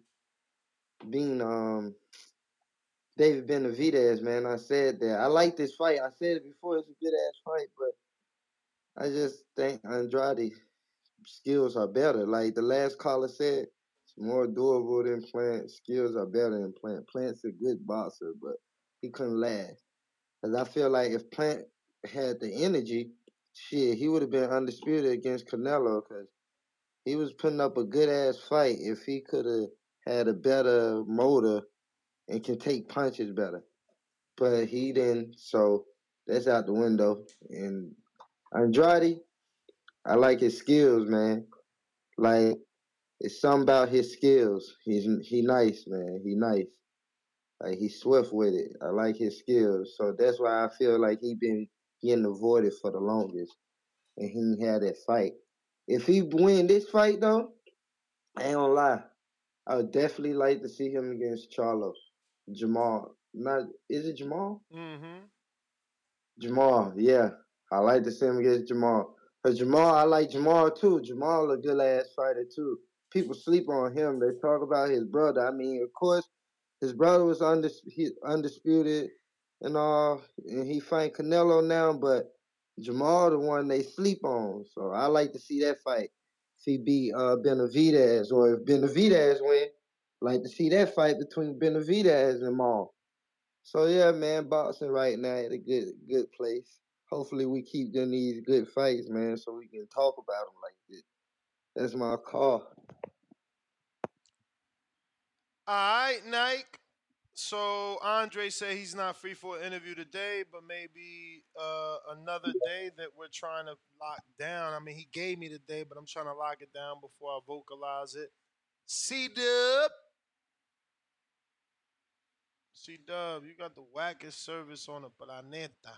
David Benavidez, man. I said that. I like this fight. I said it before. It's a good ass fight, but I just think Andrade skills are better. Like the last caller said, it's more durable than Plant. Skills are better than Plant. Plant's a good boxer, but he couldn't last. Because I feel like if Plant had the energy, shit, he would have been undisputed against Canelo because he was putting up a good-ass fight if he could have had a better motor and can take punches better. But he didn't, so that's out the window. And Andrade, I like his skills, man. Like, it's something about his skills. He nice, man. He nice. Like, he's swift with it. I like his skills. So that's why I feel like he been getting avoided for the longest. And he had that fight. If he win this fight, though, I ain't gonna lie. I would definitely like to see him against Charlo. Jamal not is it Jamal? Mm-hmm. Jamal, yeah. I like to see him against Jamal. Cause Jamal, I like Jamal too. Jamal a good ass fighter too. People sleep on him. They talk about his brother. I mean, of course, his brother was undisputed and all, and he fight Canelo now. But Jamal, the one they sleep on. So I like to see that fight. If he beat Benavidez, or if Benavidez win, like to see that fight between Benavidez and Maul. So yeah, man, boxing right now at a good place. Hopefully we keep doing these good fights, man, so we can talk about them like this. That's my call. All right, Nike. So Andre said he's not free for an interview today, but maybe another day that we're trying to lock down. I mean, he gave me the day, but I'm trying to lock it down before I vocalize it. C-Dub. C-Dub, you got the wackest service on the planeta.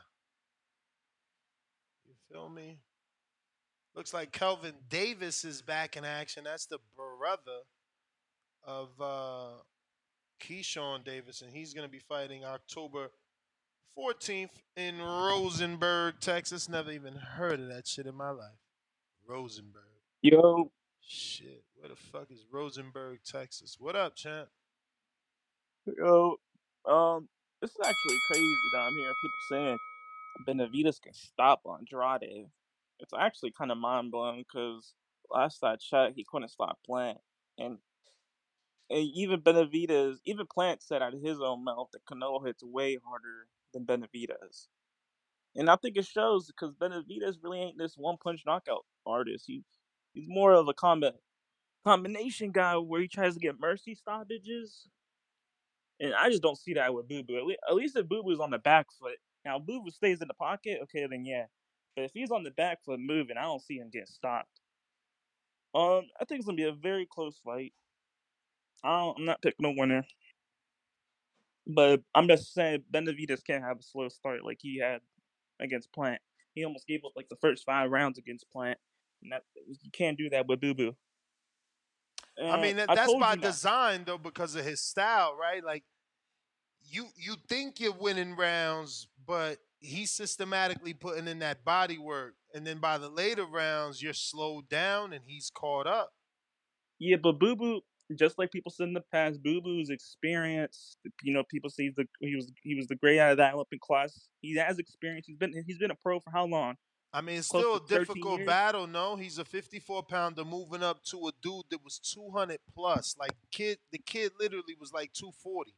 You feel me? Looks like Kelvin Davis is back in action. That's the brother of Keyshawn Davis, and he's going to be fighting October 14th in Rosenberg, Texas. Never even heard of that shit in my life. Rosenberg. Yo. Shit. Where the fuck is Rosenberg, Texas? What up, champ? Yo. This is actually crazy that I'm hearing people saying Benavidez can stop Andrade. It's actually kind of mind blowing because last I checked, he couldn't stop Plant, and even Benavidez, even Plant said out of his own mouth that Canelo hits way harder than Benavidez. And I think it shows because Benavidez really ain't this one punch knockout artist. He's more of a combination guy where he tries to get mercy stoppages. And I just don't see that with Boo Boo. At least if Boo Boo's on the back foot. Now, Boo Boo stays in the pocket, okay, then yeah. But if he's on the back foot moving, I don't see him getting stopped. I think it's going to be a very close fight. I'm not picking a winner. But I'm just saying Benavidez can't have a slow start like he had against Plant. He almost gave up like the first 5 rounds against Plant. And you can't do that with Boo Boo. I mean, that's by design, though, because of his style, right? Like, you think you're winning rounds, but he's systematically putting in that body work. And then by the later rounds, you're slowed down and he's caught up. Yeah, but Boo Boo, just like people said in the past, Boo Boo's experience. You know, people say he was the great out of that Olympic class. He has experience. He's been a pro for how long? I mean, it's still a difficult battle. No, he's a 54-pounder moving up to a dude that was 200 plus. Like the kid literally was like 240.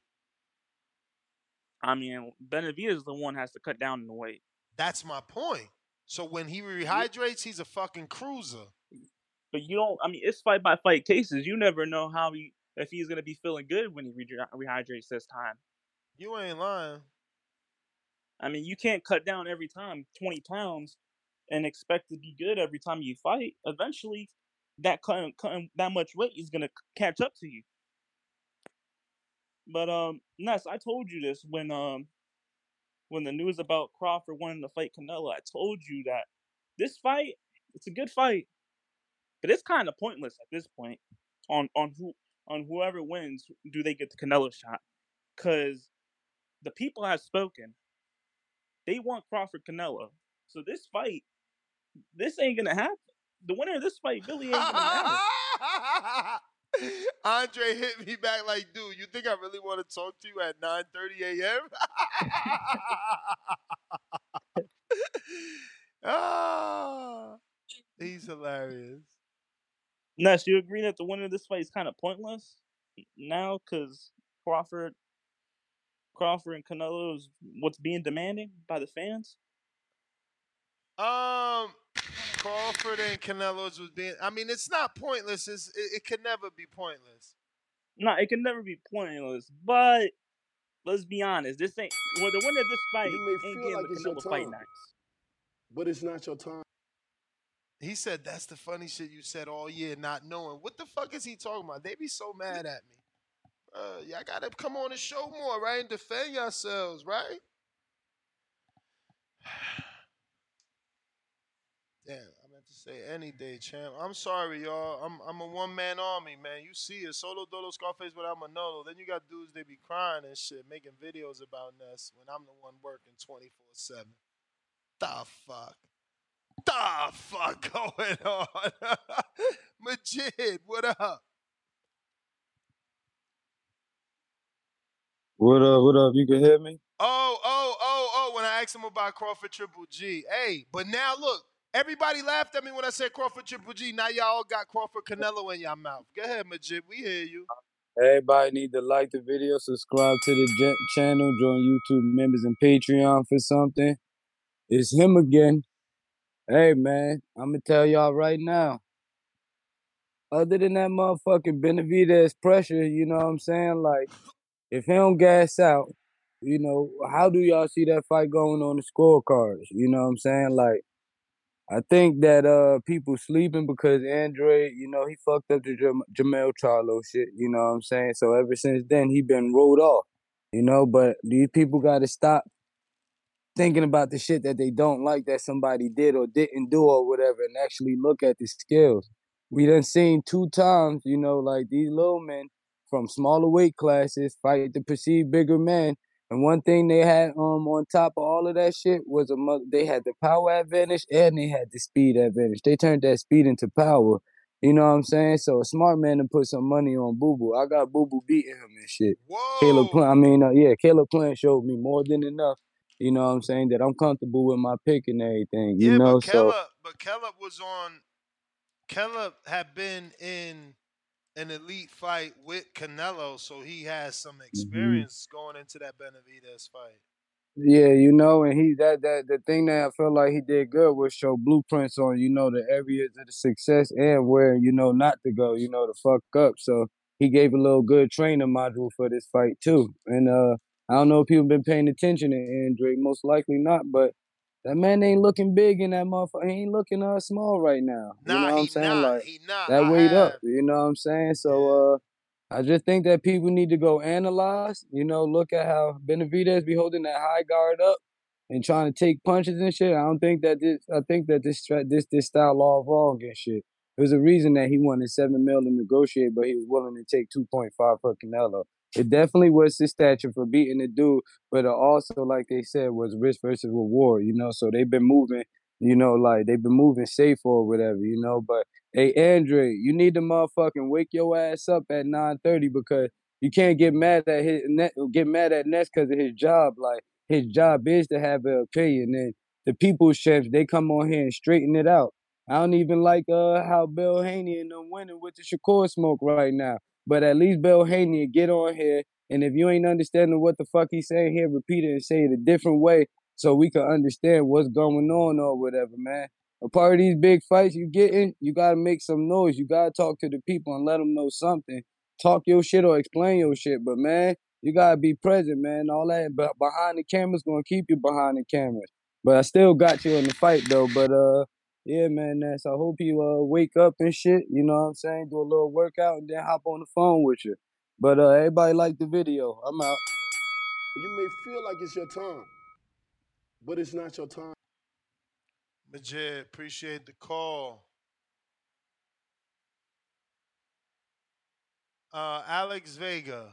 I mean, Benavidez the one has to cut down in the weight. That's my point. So when he rehydrates, he's a fucking cruiser. But you don't. I mean, it's fight by fight cases. You never know if he's gonna be feeling good when he rehydrates this time. You ain't lying. I mean, you can't cut down every time 20 pounds and expect to be good every time you fight. Eventually, that cutting that much weight is gonna catch up to you. But Ness, I told you this when the news about Crawford wanting to fight Canelo. I told you that this fight, it's a good fight, but it's kind of pointless at this point. On whoever wins, do they get the Canelo shot? Because the people have spoken. They want Crawford Canelo. So this fight, this ain't gonna happen. The winner of this fight really ain't gonna matter. Andre hit me back like, dude, you think I really want to talk to you at 9:30 a.m.? He's hilarious. Ness, you agree that the winner of this fight is kind of pointless now because Crawford and Canelo is what's being demanded by the fans? Crawford and Canelo's was being. I mean, it's not pointless. It can never be pointless. No, it can never be pointless. But let's be honest, this ain't. Well, the winner of this fight ain't getting the Canelo fight next. But it's not your time. He said that's the funny shit you said all year, not knowing. What the fuck is he talking about? They be so mad at me. Y'all gotta come on the show more, right? And defend yourselves, right? Damn, I meant Say any day, champ. I'm sorry, y'all. I'm a one man army, man. You see it, Solo Dolo Scarface without Manolo. Then you got dudes they be crying and shit, making videos about Ness when I'm the one working 24/7. The fuck? The fuck going on? Majid, what up? What up? What up? You can hear me? Oh, when I asked him about Crawford Triple G. Hey, but now look, everybody laughed at me when I said Crawford Triple G. Now y'all all got Crawford Canelo in your mouth. Go ahead, Majid. We hear you. Everybody need to like the video, subscribe to the channel, join YouTube members and Patreon for something. It's him again. Hey, man, I'm going to tell y'all right now. Other than that motherfucking Benavidez pressure, you know what I'm saying? Like, if he don't gas out, you know, how do y'all see that fight going on the scorecards? You know what I'm saying? Like, I think that people sleeping because Andre, you know, he fucked up the Jamel Charlo shit, you know what I'm saying? So ever since then, he been rolled off, you know? But these people got to stop thinking about the shit that they don't like that somebody did or didn't do or whatever and actually look at the skills. We done seen 2 times, you know, like these little men from smaller weight classes fight the perceived bigger men. And one thing they had on top of all of that shit was they had the power advantage and they had the speed advantage. They turned that speed into power. You know what I'm saying? So a smart man to put some money on Boo Boo. I got Boo Boo beating him and shit. Caleb Plant, Caleb Plant showed me more than enough. You know what I'm saying? That I'm comfortable with my pick and everything. You know, but Caleb had been in an elite fight with Canelo, so he has some experience going into that Benavidez fight. Yeah, you know, and the thing that I felt like he did good was show blueprints on, you know, the areas of the success and where, you know, not to go, you know, to fuck up. So he gave a little good training module for this fight too. And I don't know if people been paying attention to Andre, most likely not, but that man ain't looking big in that motherfucker. He ain't looking small right now. You know what I'm saying? Like that weight up. You know what I'm saying? So I just think that people need to go analyze, you know, look at how Benavidez be holding that high guard up and trying to take punches and shit. I think that this style all wrong and shit. There's a reason that he wanted $7 million to negotiate, but he was willing to take 2.5 for Canelo. It definitely was his stature for beating the dude, but it also, like they said, was risk versus reward, you know. So they've been moving, you know, like they've been moving safe or whatever, you know. But hey, Andre, you need to motherfucking wake your ass up at 9:30 because you can't get mad at Ness because of his job. Like his job is to have an opinion, and the people's champs they come on here and straighten it out. I don't even like how Bill Haney and them winning with the Shakur smoke right now. But at least Bill Haney get on here, and if you ain't understanding what the fuck he's saying here, repeat it and say it a different way so we can understand what's going on or whatever, man. A part of these big fights you getting, you gotta make some noise. You gotta talk to the people and let them know something. Talk your shit or explain your shit, but man, you gotta be present, man. All that behind the camera's gonna keep you behind the cameras. But I still got you in the fight though. But yeah, man, Ness. I hope you wake up and shit. You know what I'm saying? Do a little workout and then hop on the phone with you. But everybody like the video. I'm out. You may feel like it's your time, but it's not your time. Majid, appreciate the call. Alex Vega.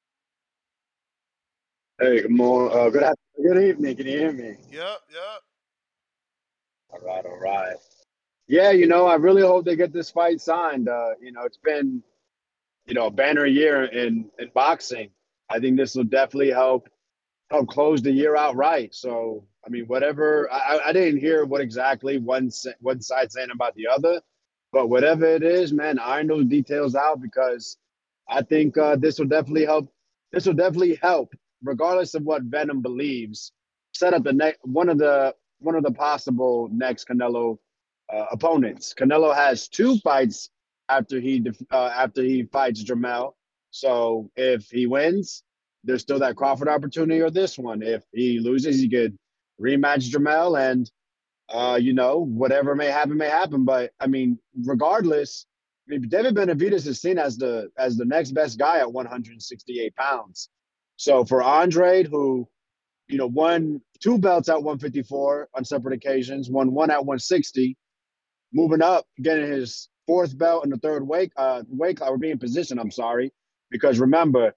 Hey, good morning. Good evening. Can you hear me? Yep. All right. Yeah, you know, I really hope they get this fight signed. You know, it's been, you know, a banner year in boxing. I think this will definitely help close the year out right. So, I mean, whatever. I didn't hear what exactly one side saying about the other, but whatever it is, man, iron those details out because I think this will definitely help. This will definitely help, regardless of what Venom believes. Set up the next one of the possible next Canelo opponents. Canelo has 2 fights after he fights Jermell. So if he wins, there's still that Crawford opportunity or this one. If he loses, he could rematch Jermell and, you know, whatever may happen. But, I mean, regardless, I mean, David Benavidez is seen as the next best guy at 168 pounds. So for Andre, who, you know, won 2 belts at 154 on separate occasions, won 1 at 160, moving up, getting his fourth belt in the third weight class, or being positioned, I'm sorry. Because remember,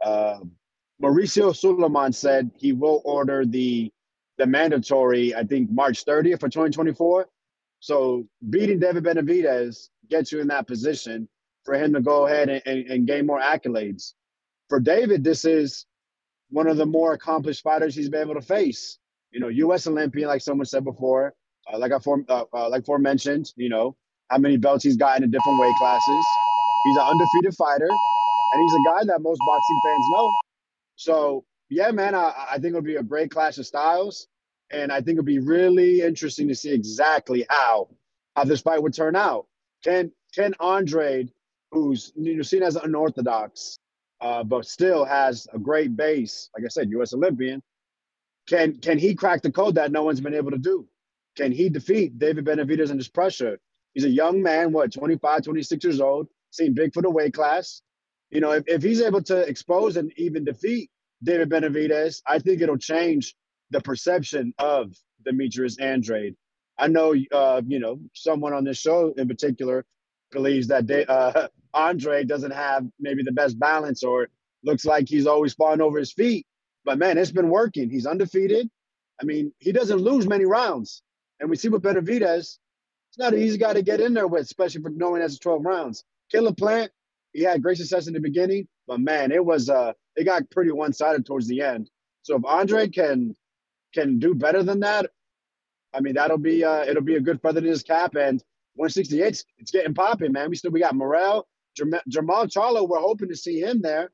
Mauricio Suleiman said he will order the mandatory, I think, March 30th for 2024. So beating David Benavidez gets you in that position for him to go ahead and gain more accolades. For David, this is one of the more accomplished fighters he's been able to face. You know, U.S. Olympian, like someone said before, like aforementioned, you know, how many belts he's gotten in different weight classes. He's an undefeated fighter, and he's a guy that most boxing fans know. So, yeah, man, I think it'll be a great clash of styles, and I think it'll be really interesting to see exactly how this fight would turn out. Can Andrade, who's seen as unorthodox, but still has a great base, like I said, U.S. Olympian, can he crack the code that no one's been able to do? Can he defeat David Benavidez under pressure? He's a young man, 25, 26 years old, seen big for the weight class. You know, if he's able to expose and even defeat David Benavidez, I think it'll change the perception of Demetrius Andrade. I know, you know, someone on this show in particular believes that Andrade doesn't have maybe the best balance or looks like he's always falling over his feet. But, man, it's been working. He's undefeated. I mean, he doesn't lose many rounds. And we see with Benavidez, it's not an easy guy to get in there with, especially for knowing that's 12 rounds. Caleb Plant, he had great success in the beginning, but, man, it got pretty one-sided towards the end. So if Andre can do better than that, I mean, it'll be a good feather in his cap. And 168, it's getting popping, man. We got Morrell, Jamal Charlo. We're hoping to see him there.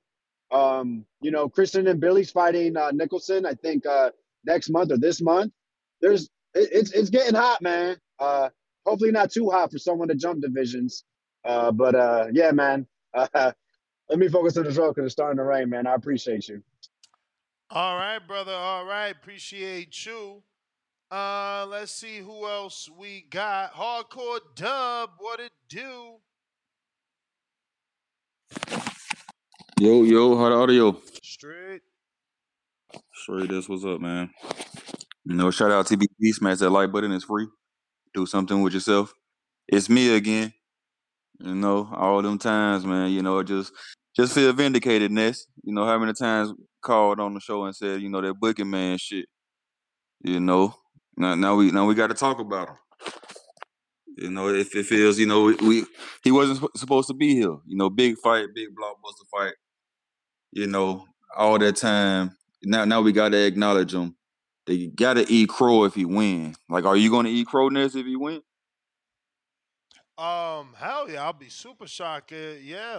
You know, Kristen and Billy's fighting Nicholson, I think, next month or this month. It's getting hot, man. Hopefully not too hot for someone to jump divisions. But yeah, man. Let me focus on the show because it's starting to rain, man. I appreciate you. All right, brother. All right. Appreciate you. Let's see who else we got. Hardcore Dub, what it do? Yo, how the audio? Straight. This what's up, man. You know, shout out TBB, smash that like button, it's free. Do something with yourself. It's me again. You know, all them times, man, you know, just feel vindicated, Ness. You know, how many times called on the show and said, you know, that booking man shit. You know, now we got to talk about him. You know, if it feels, you know, he wasn't supposed to be here. You know, big fight, big blockbuster fight. You know, all that time. Now we got to acknowledge him. They got to eat crow if he win. Like, are you going to eat crow, Ness, if he win? Hell yeah, I'll be super shocked. Yeah.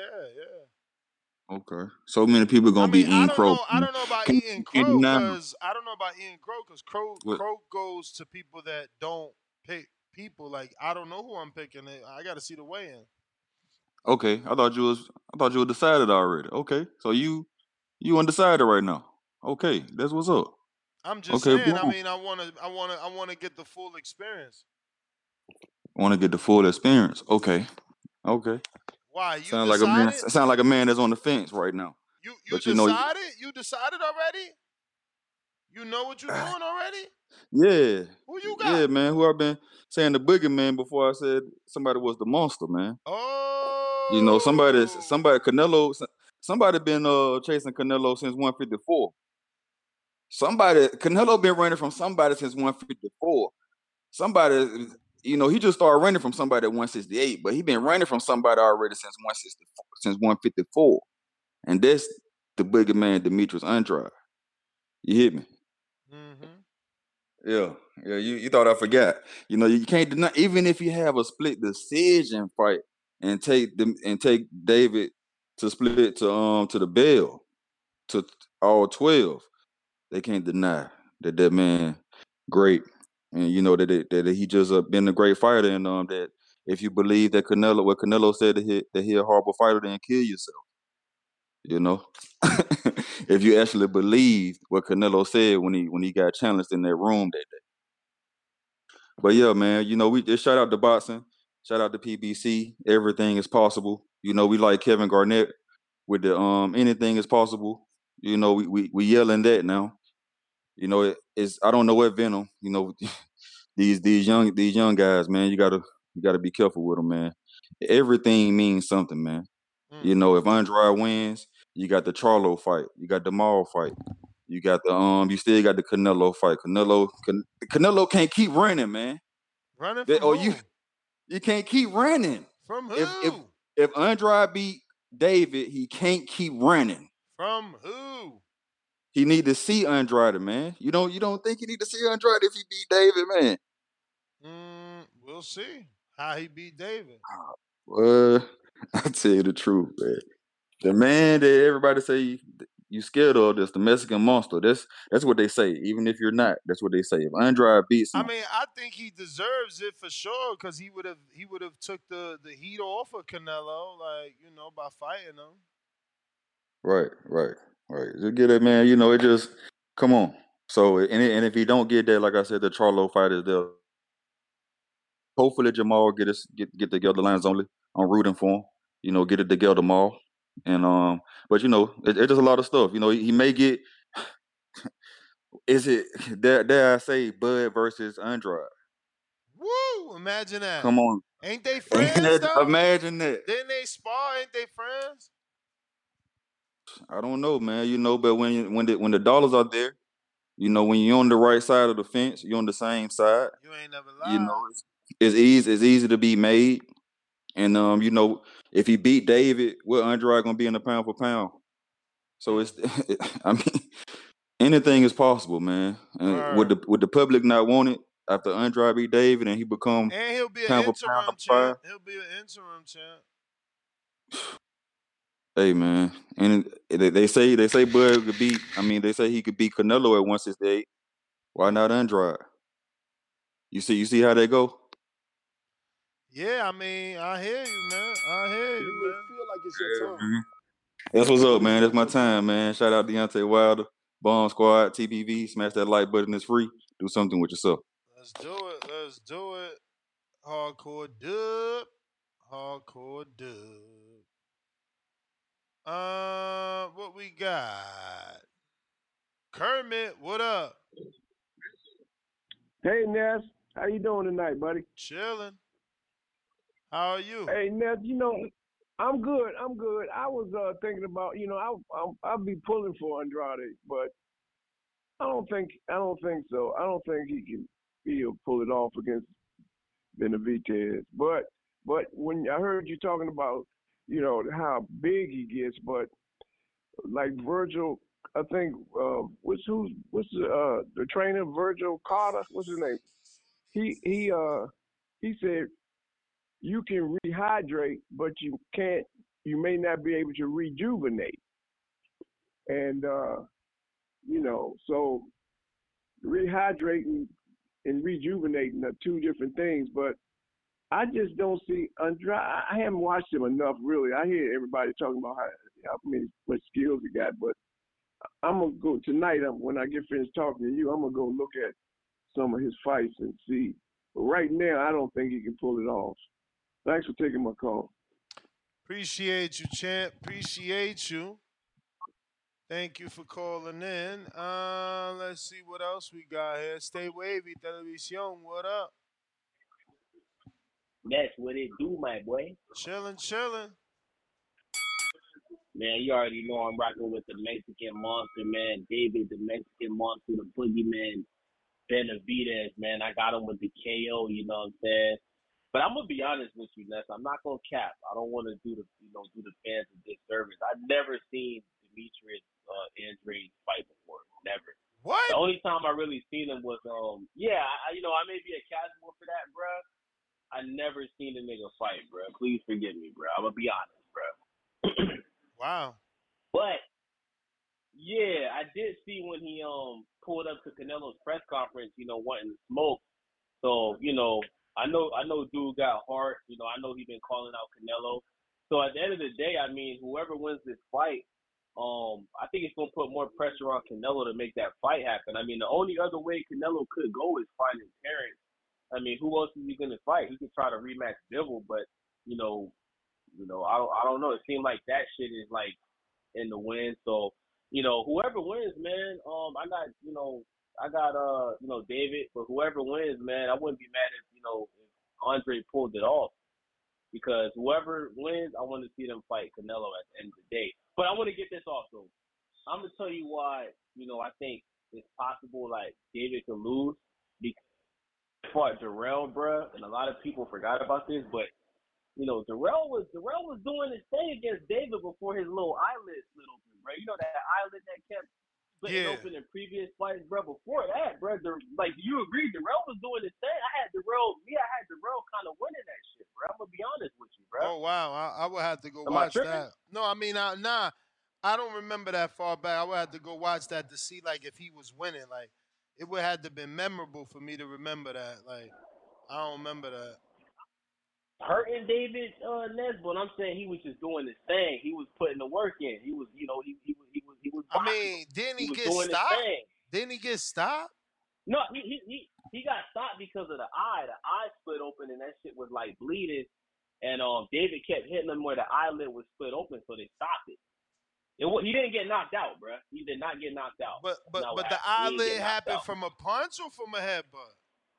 Okay. So many people gonna be eating crow. I don't know about eating crow because crow goes to people that don't pick people. Like, I don't know who I'm picking. I got to see the weigh-in. Okay, I thought you were decided already. Okay, so you undecided right now. Okay, that's what's up. I'm just saying. I mean, I want to get the full experience. Want to get the full experience? Okay. Why? You sound decided? like a man that's on the fence right now. You decided? You decided already? You know what you're doing already? Yeah. Who you got? Yeah, man. Who I've been saying the boogeyman before I said somebody was the monster, man. Oh. You know, somebody Canelo. Somebody been chasing Canelo since 154. Canelo been running from somebody since 154. Somebody. You know, he just started running from somebody at 168, but he been running from somebody already since 154. And that's the bigger man, Demetrius Andrade. You hit me? Mm-hmm. Yeah. You thought I forgot. You know, you can't deny, even if you have a split decision fight and take David to split to the bell to all 12, they can't deny that man great. And you know that he just been a great fighter, and that if you believe that what Canelo said that he a horrible fighter, then kill yourself. You know, if you actually believe what Canelo said when he got challenged in that room that day. But yeah, man, you know, we just shout out to boxing, shout out to PBC. Everything is possible. You know, we like Kevin Garnett with the anything is possible. You know, we yelling that now. You know, I don't know what venom. You know. These young guys, man, you gotta You got to be careful with them, man. Everything means something, man. You know, if Andrade wins, you got the Charlo fight, you got the Maul fight, you got the you still got the Canelo fight. Canelo can't keep running, man. Running from who? You can't keep running. From who? If Andrade beat David, he can't keep running. From who? He need to see Andrade, man. You don't think he need to see Andrade if he beat David, man? We'll see how he beat David. Well, I tell you the truth, man. The man that everybody say you scared of, this the Mexican monster. That's what they say. Even if you're not, that's what they say. If Andrade beats him, I mean, I think he deserves it for sure because he would have took the heat off of Canelo, like, you know, by fighting him. right. Just get it, man. You know, it just come on. So and if he don't get that, like I said, the Charlo fight is there. Hopefully Jamal get together. Lines only. I'm rooting for him. You know, get it together tomorrow. And but you know, it's just a lot of stuff. You know, he may get. Is it dare I say Bud versus Andrade? Woo! Imagine that. Come on. Ain't they friends though? Imagine that. Didn't they spar? Ain't they friends? I don't know, man. You know, but when the dollars are there, you know, when you're on the right side of the fence, you're on the same side. You ain't never lied. You know, it's easy to be made. And you know, if he beat David, what Andrade gonna be in the pound for pound? So it's I mean, anything is possible, man. And would the public not want it after Andrade beat David and he become And he'll be an pound for interim pound champ. five? He'll be an interim champ. Hey, man, and they say Bud could beat. I mean, they say he could beat Canelo at 168. Why not Andrade? You see how they go? Yeah, I mean, I hear you, man. I hear you, You man. may feel like it's your time. Mhm. That's what's up, man. That's my time, man. Shout out Deontay Wilder, Bomb Squad, TBV. Smash that like button. It's free. Do something with yourself. Let's do it. Hardcore dub. What we got? Kermit, what up? Hey, Ness. How you doing tonight, buddy? Chilling. How are you? Hey, Ness, you know, I'm good. I was thinking about, you know, I'll be pulling for Andrade, but I don't think so. I don't think he'll pull it off against Benavidez. But when I heard you talking about, you know, how big he gets, but like Virgil, I think what's the trainer, Virgil Carter? What's his name? He said you can rehydrate, but you may not be able to rejuvenate. And you know, so rehydrating and rejuvenating are two different things, but I just don't see Andrade. I haven't watched him enough, really. I hear everybody talking about how much skills he got, but I'm gonna go tonight. When I get finished talking to you, I'm gonna go look at some of his fights and see. But right now, I don't think he can pull it off. Thanks for taking my call. Appreciate you, champ. Appreciate you. Thank you for calling in. Let's see what else we got here. Stay wavy, Televisión. What up? That's what it do, my boy. Chilling. Man, you already know I'm rocking with the Mexican monster, man. David, the Mexican monster, the boogeyman, Benavidez, man. I got him with the KO, you know what I'm saying? But I'm gonna be honest with you, Ness. I'm not gonna cap. I don't want to do the fans a disservice. I've never seen Demetrius Andrade fight before. Never. What? The only time I really seen him was I may be a casual for that, bro. I never seen a nigga fight, bro. Please forgive me, bro. I'm gonna be honest, bro. Wow. But yeah, I did see when he pulled up to Canelo's press conference, you know, wanting to smoke. So, you know, I know dude got heart. You know, I know he's been calling out Canelo. So at the end of the day, I mean, whoever wins this fight, I think it's gonna put more pressure on Canelo to make that fight happen. I mean, the only other way Canelo could go is fighting Terrence. I mean, who else is he gonna fight? He could try to rematch Bivol, but you know, I don't know. It seemed like that shit is like in the wind. So, you know, whoever wins, man, I got David, but whoever wins, man, I wouldn't be mad if Andre pulled it off. Because whoever wins, I want to see them fight Canelo at the end of the day. But I want to get this off, though. I'm going to tell you why, I think it's possible, like, David could lose. Because he fought Jarrell, bruh, and a lot of people forgot about this, but, Jarrell was doing his thing against David before his little eyelid slid open, bro. You know that eyelid that kept splitting open in previous fights, bro? Before that, bro, do you agree? Jarrell was doing his thing. I had Jarrell kind of winning that shit, bro. I'm going to be honest with you, bro. Oh, wow. I would have to go Am I watch tripping? that. No, I mean, nah. I don't remember that far back. I would have to go watch that to see, like, if he was winning. Like, it would have to been memorable for me to remember that. Like, I don't remember that. Hurting David Nesbitt, I'm saying he was just doing his thing. He was putting the work in. He was, he was. I mean, didn't he was get doing his stopped? thing. Didn't he get stopped? No, he got stopped because of the eye. The eye split open and that shit was like bleeding. And David kept hitting him where the eyelid was split open, so they stopped it. He didn't get knocked out, bruh. He did not get knocked out. But No, the he didn't eyelid get knocked happened out. from a punch or from a headbutt?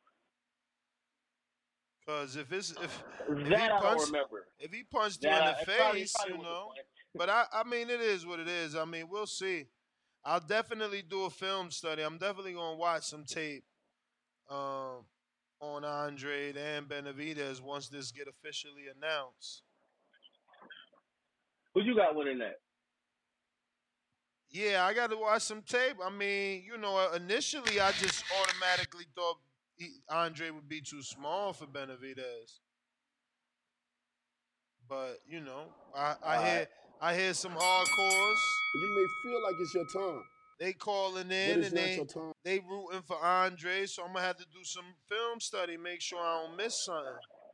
Because if he That I don't punched, remember. if he punched you in the face, probably was a punch. But I mean, it is what it is. I mean, we'll see. I'll definitely do a film study. I'm definitely gonna watch some tape on Andre and Benavidez once this get officially announced. Who you got winning that? Yeah, I got to watch some tape. I mean, initially I just automatically thought Andre would be too small for Benavidez. But, I hear some hardcores. You may feel like it's your time, They calling but in it's and not your time. they rooting for Andre, so I'm going to have to do some film study, make sure I don't miss something.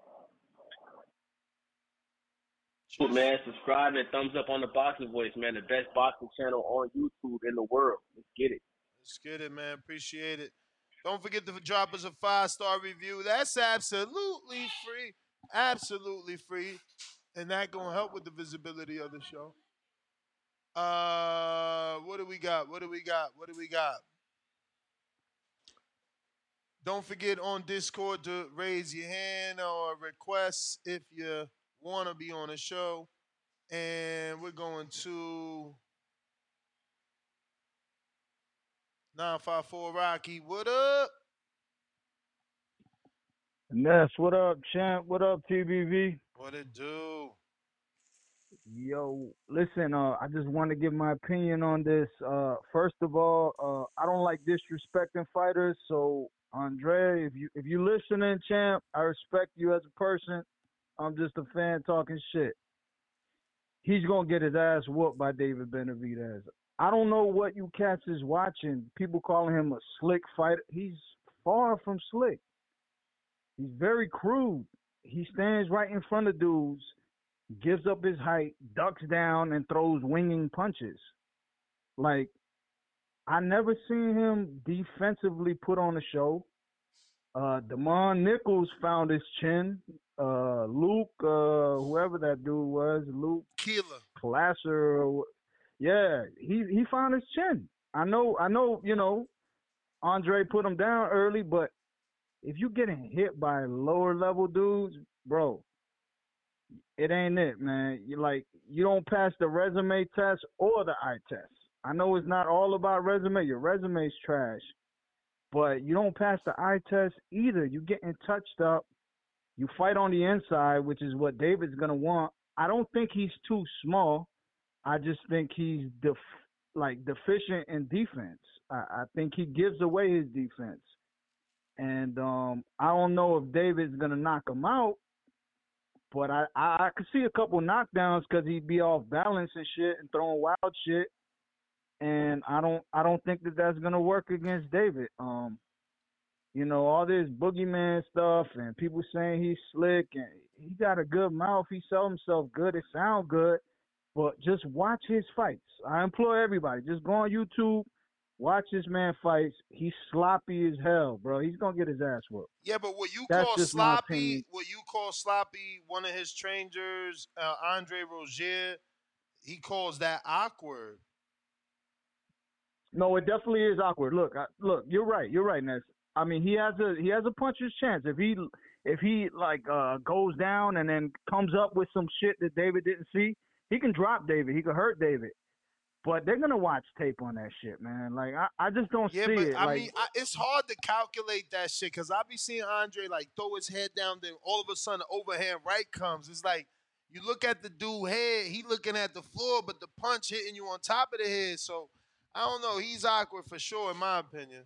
Cool, man. Subscribe and thumbs up on the Boxing Voice, man. The best boxing channel on YouTube in the world. Let's get it. Let's get it, man. Appreciate it. Don't forget to drop us a 5-star review. That's absolutely free. Absolutely free. And that going to help with the visibility of the show. What do we got? Don't forget on Discord to raise your hand or request if you want to be on the show. And we're going to 954 Rocky. What up? Ness, what up, champ? What up, TBV? What it do? Yo, listen, I just want to give my opinion on this. First of all, I don't like disrespecting fighters, so Andre, if you listening, champ, I respect you as a person. I'm just a fan talking shit. He's gonna get his ass whooped by David Benavidez. I don't know what you cats is watching. People calling him a slick fighter. He's far from slick. He's very crude. He stands right in front of dudes, gives up his height, ducks down, and throws winging punches. Like, I never seen him defensively put on a show. Damon Nichols found his chin. Luke, whoever that dude was, Luke Keeler, Plasser, yeah, he found his chin. I know, Andre put him down early, but if you getting hit by lower level dudes, bro, it ain't it, man. You don't pass the resume test or the eye test. I know it's not all about resume. Your resume's trash, but you don't pass the eye test either. You getting touched up. You fight on the inside, which is what David's gonna want. I don't think he's too small. I just think he's deficient in defense. I think he gives away his defense. And I don't know if David's gonna knock him out, but I could see a couple knockdowns because he'd be off balance and shit and throwing wild shit. And I don't think that's gonna work against David. All this boogeyman stuff and people saying he's slick and he got a good mouth. He sells himself good. It sounds good, but just watch his fights. I implore everybody, just go on YouTube. Watch this man fights. He's sloppy as hell, bro. He's gonna get his ass whooped. Yeah, but what you That's call just my opinion. sloppy, one of his trainers, Andre Rozier, he calls that awkward. No, it definitely is awkward. Look, you're right. You're right, Ness. I mean, he has a puncher's chance. If if he like goes down and then comes up with some shit that David didn't see, he can drop David. He could hurt David. But they're gonna watch tape on that shit, man. Like I just don't Yeah, see but it. I Like mean, it's hard to calculate that shit because I be seeing Andre like throw his head down, then all of a sudden the overhand right comes. It's like you look at the dude head, he looking at the floor, but the punch hitting you on top of the head. So I don't know. He's awkward for sure, in my opinion.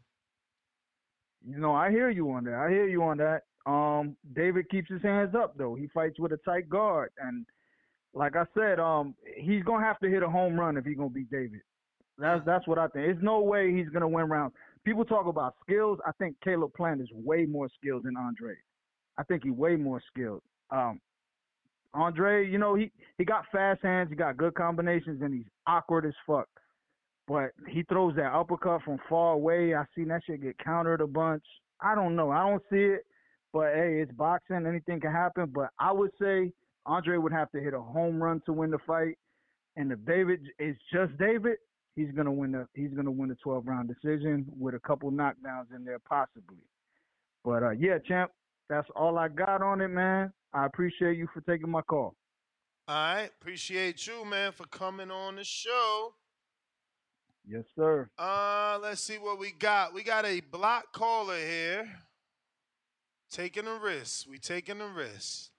I hear you on that. I hear you on that. David keeps his hands up though. He fights with a tight guard, and like I said, he's gonna have to hit a home run if he's gonna beat David. That's what I think. There's no way he's gonna win rounds. People talk about skills. I think Caleb Plant is way more skilled than Andre. I think he's way more skilled. Andre, he got fast hands, he got good combinations, and he's awkward as fuck. But he throws that uppercut from far away. I seen that shit get countered a bunch. I don't know. I don't see it. But, hey, it's boxing. Anything can happen. But I would say Andre would have to hit a home run to win the fight. And if David is just David, he's gonna win the 12-round decision with a couple knockdowns in there possibly. But, yeah, champ, that's all I got on it, man. I appreciate you for taking my call. All right. Appreciate you, man, for coming on the show. Yes, sir. Let's see what we got. We got a block caller here. Taking a risk. We taking a risk.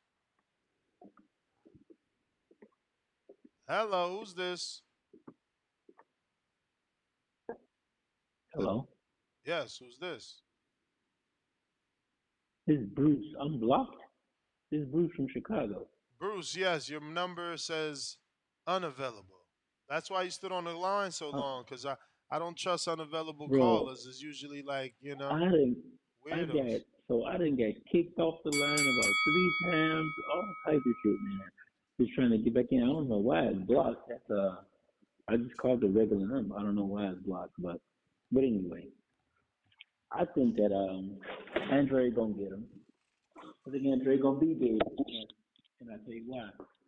Hello, who's this? Hello. Yes, who's this? This is Bruce. I'm blocked. This is Bruce from Chicago. Bruce, yes, your number says unavailable. That's why you stood on the line so long, because I don't trust unavailable callers. It's usually like, weirdos. I didn't get kicked off the line about 3 times, all type of shit, man. Just trying to get back in. I don't know why it's blocked. I just called the regular number. I don't know why it's blocked, but anyway. I think that Andre gonna get him. I think Andre gonna beat David, and I tell you why.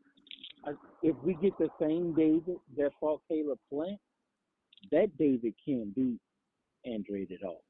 If we get the same David that fought Caleb Plant, that David can't beat Andre at all.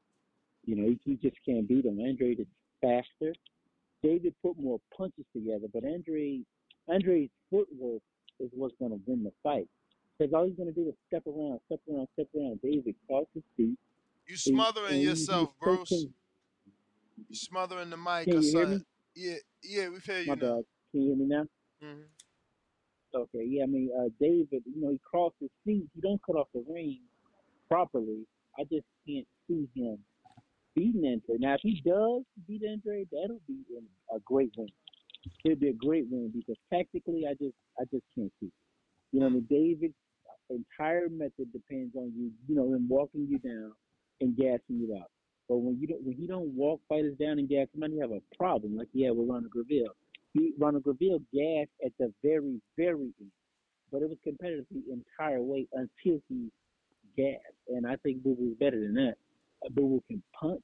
He just can't beat him. Andre is faster. David put more punches together, but Andre's footwork is what's gonna win the fight. Because all he's gonna do is step around. David caught his feet. You smothering yourself, Bruce. You smothering the mic Can or you hear something. me? Yeah, we feel you My now. bad. Can you hear me now? Mm-hmm. Okay, yeah, David, he crossed his feet. He don't cut off the ring properly. I just can't see him beating Andre. Now, if he does beat Andre, that'll be a great win. It'll be a great win because tactically, I just can't see it. David's entire method depends on you, him walking you down and gassing you out. But when he don't walk fighters down and gas them out, you have a problem like he had with Ronald Graville. Ronald Graville gassed at the very, very end, but it was competitive the entire way until he gassed. And I think Boo Boo's better than that. Boo Boo can punch,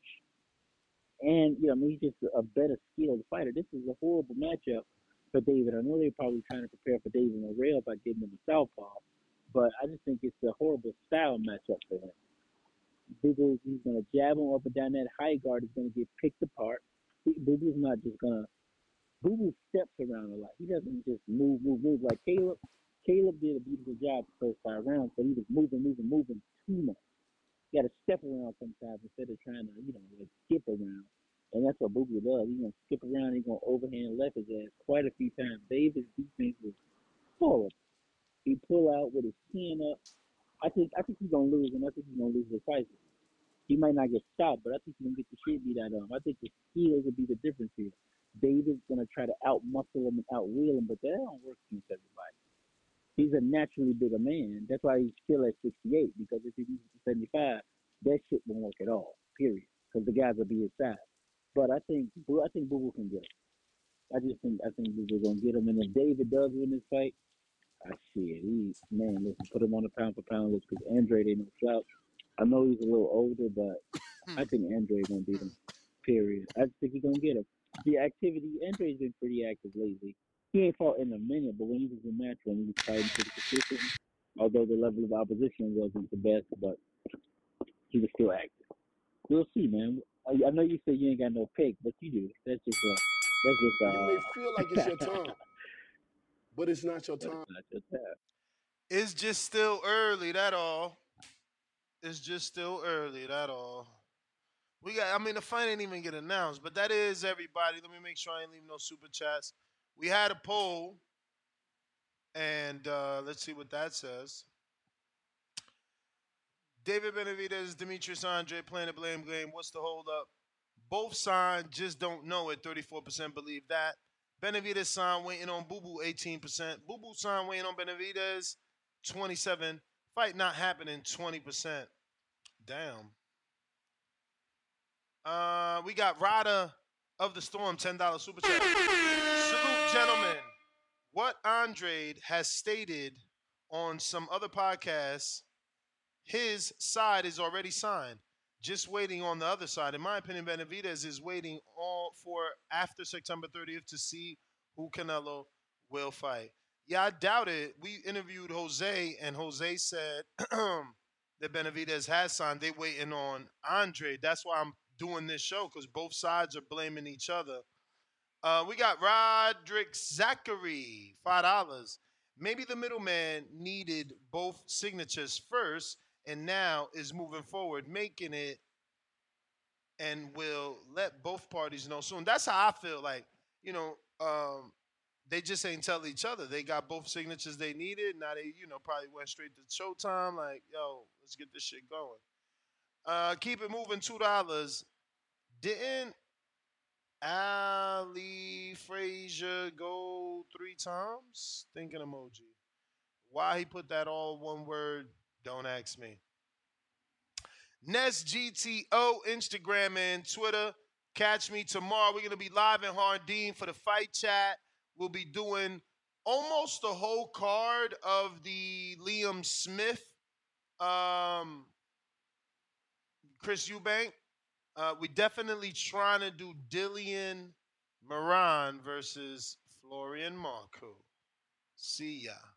and he's just a better skilled fighter. This is a horrible matchup for David. I know they're probably trying to prepare for David Morrell by getting him a southpaw, but I just think it's a horrible style matchup for him. Boo Boo, he's gonna jab him up and down. That high guard is gonna get picked apart. Boo Boo's not just gonna. Boo Boo steps around a lot. He doesn't just move like Caleb. Caleb did a beautiful job the first 5 rounds, but he was moving too much. You got to step around sometimes instead of trying to, like skip around. And that's what Boo Boo does. He's going to skip around. He's going to overhand left his ass quite a few times. David's defense is horrible. He pull out with his chin up. I think he's going to lose, and I think he's going to lose the fight. He might not get stopped, but I think he's going to get the shit beat out of him. I think the skills will be the difference here. David's going to try to out-muscle him and out-wheel him, but that don't work against everybody. He's a naturally bigger man. That's why he's still at 68, because if he moves to 75, that shit won't work at all, period, because the guys will be his size. But I think Boo Boo can get him. I think Boo Boo's going to get him. And if David does win this fight, listen, put him on a pound-for-pound list, because Andre ain't no slouch. I know he's a little older, but I think Andre's going to beat him, period. I just think he's going to get him. The activity, Andre's been pretty active lately. He ain't fought in a minute, but when he was in Matchroom, he was fighting pretty consistent. Although the level of opposition wasn't the best, but he was still active. We'll see, man. I know you said you ain't got no pick, but you do. That's just You may feel like it's your time, but it's not your time. not your time. It's just still early, that all. It's just still early, that all. The fight ain't even get announced, but that is everybody. Let me make sure I ain't leave no super chats. We had a poll, and let's see what that says. David Benavidez, Demetrius Andre playing the blame game. What's the hold up? Both signed, just don't know it. 34% believe that. Benavidez signed, waiting on Boo Boo, 18%. Boo Boo signed, waiting on Benavidez, 27%. Fight not happening, 20%. Damn. We got Rada of the Storm, $10 super chat. Salute, gentlemen. What Andre has stated on some other podcasts, his side is already signed. Just waiting on the other side. In my opinion, Benavidez is waiting all for after September 30th to see who Canelo will fight. Yeah, I doubt it. We interviewed Jose, and Jose said that Benavidez has signed. They waiting on Andre. That's why I'm doing this show, because both sides are blaming each other. We got Roderick Zachary, $5. Maybe the middleman needed both signatures first and now is moving forward, making it, and will let both parties know soon. That's how I feel. Like, they just ain't tell each other. They got both signatures they needed. Now they, probably went straight to Showtime. Like, yo, let's get this shit going. Keep it moving, $2. Didn't Ali Frazier go 3 times? Thinking emoji. Why he put that all one word, don't ask me. Nest GTO, Instagram and Twitter. Catch me tomorrow. We're going to be live in Hardin for the fight chat. We'll be doing almost the whole card of the Liam Smith, Chris Eubank. We definitely trying to do Dillian Moran versus Florian Marco. See ya.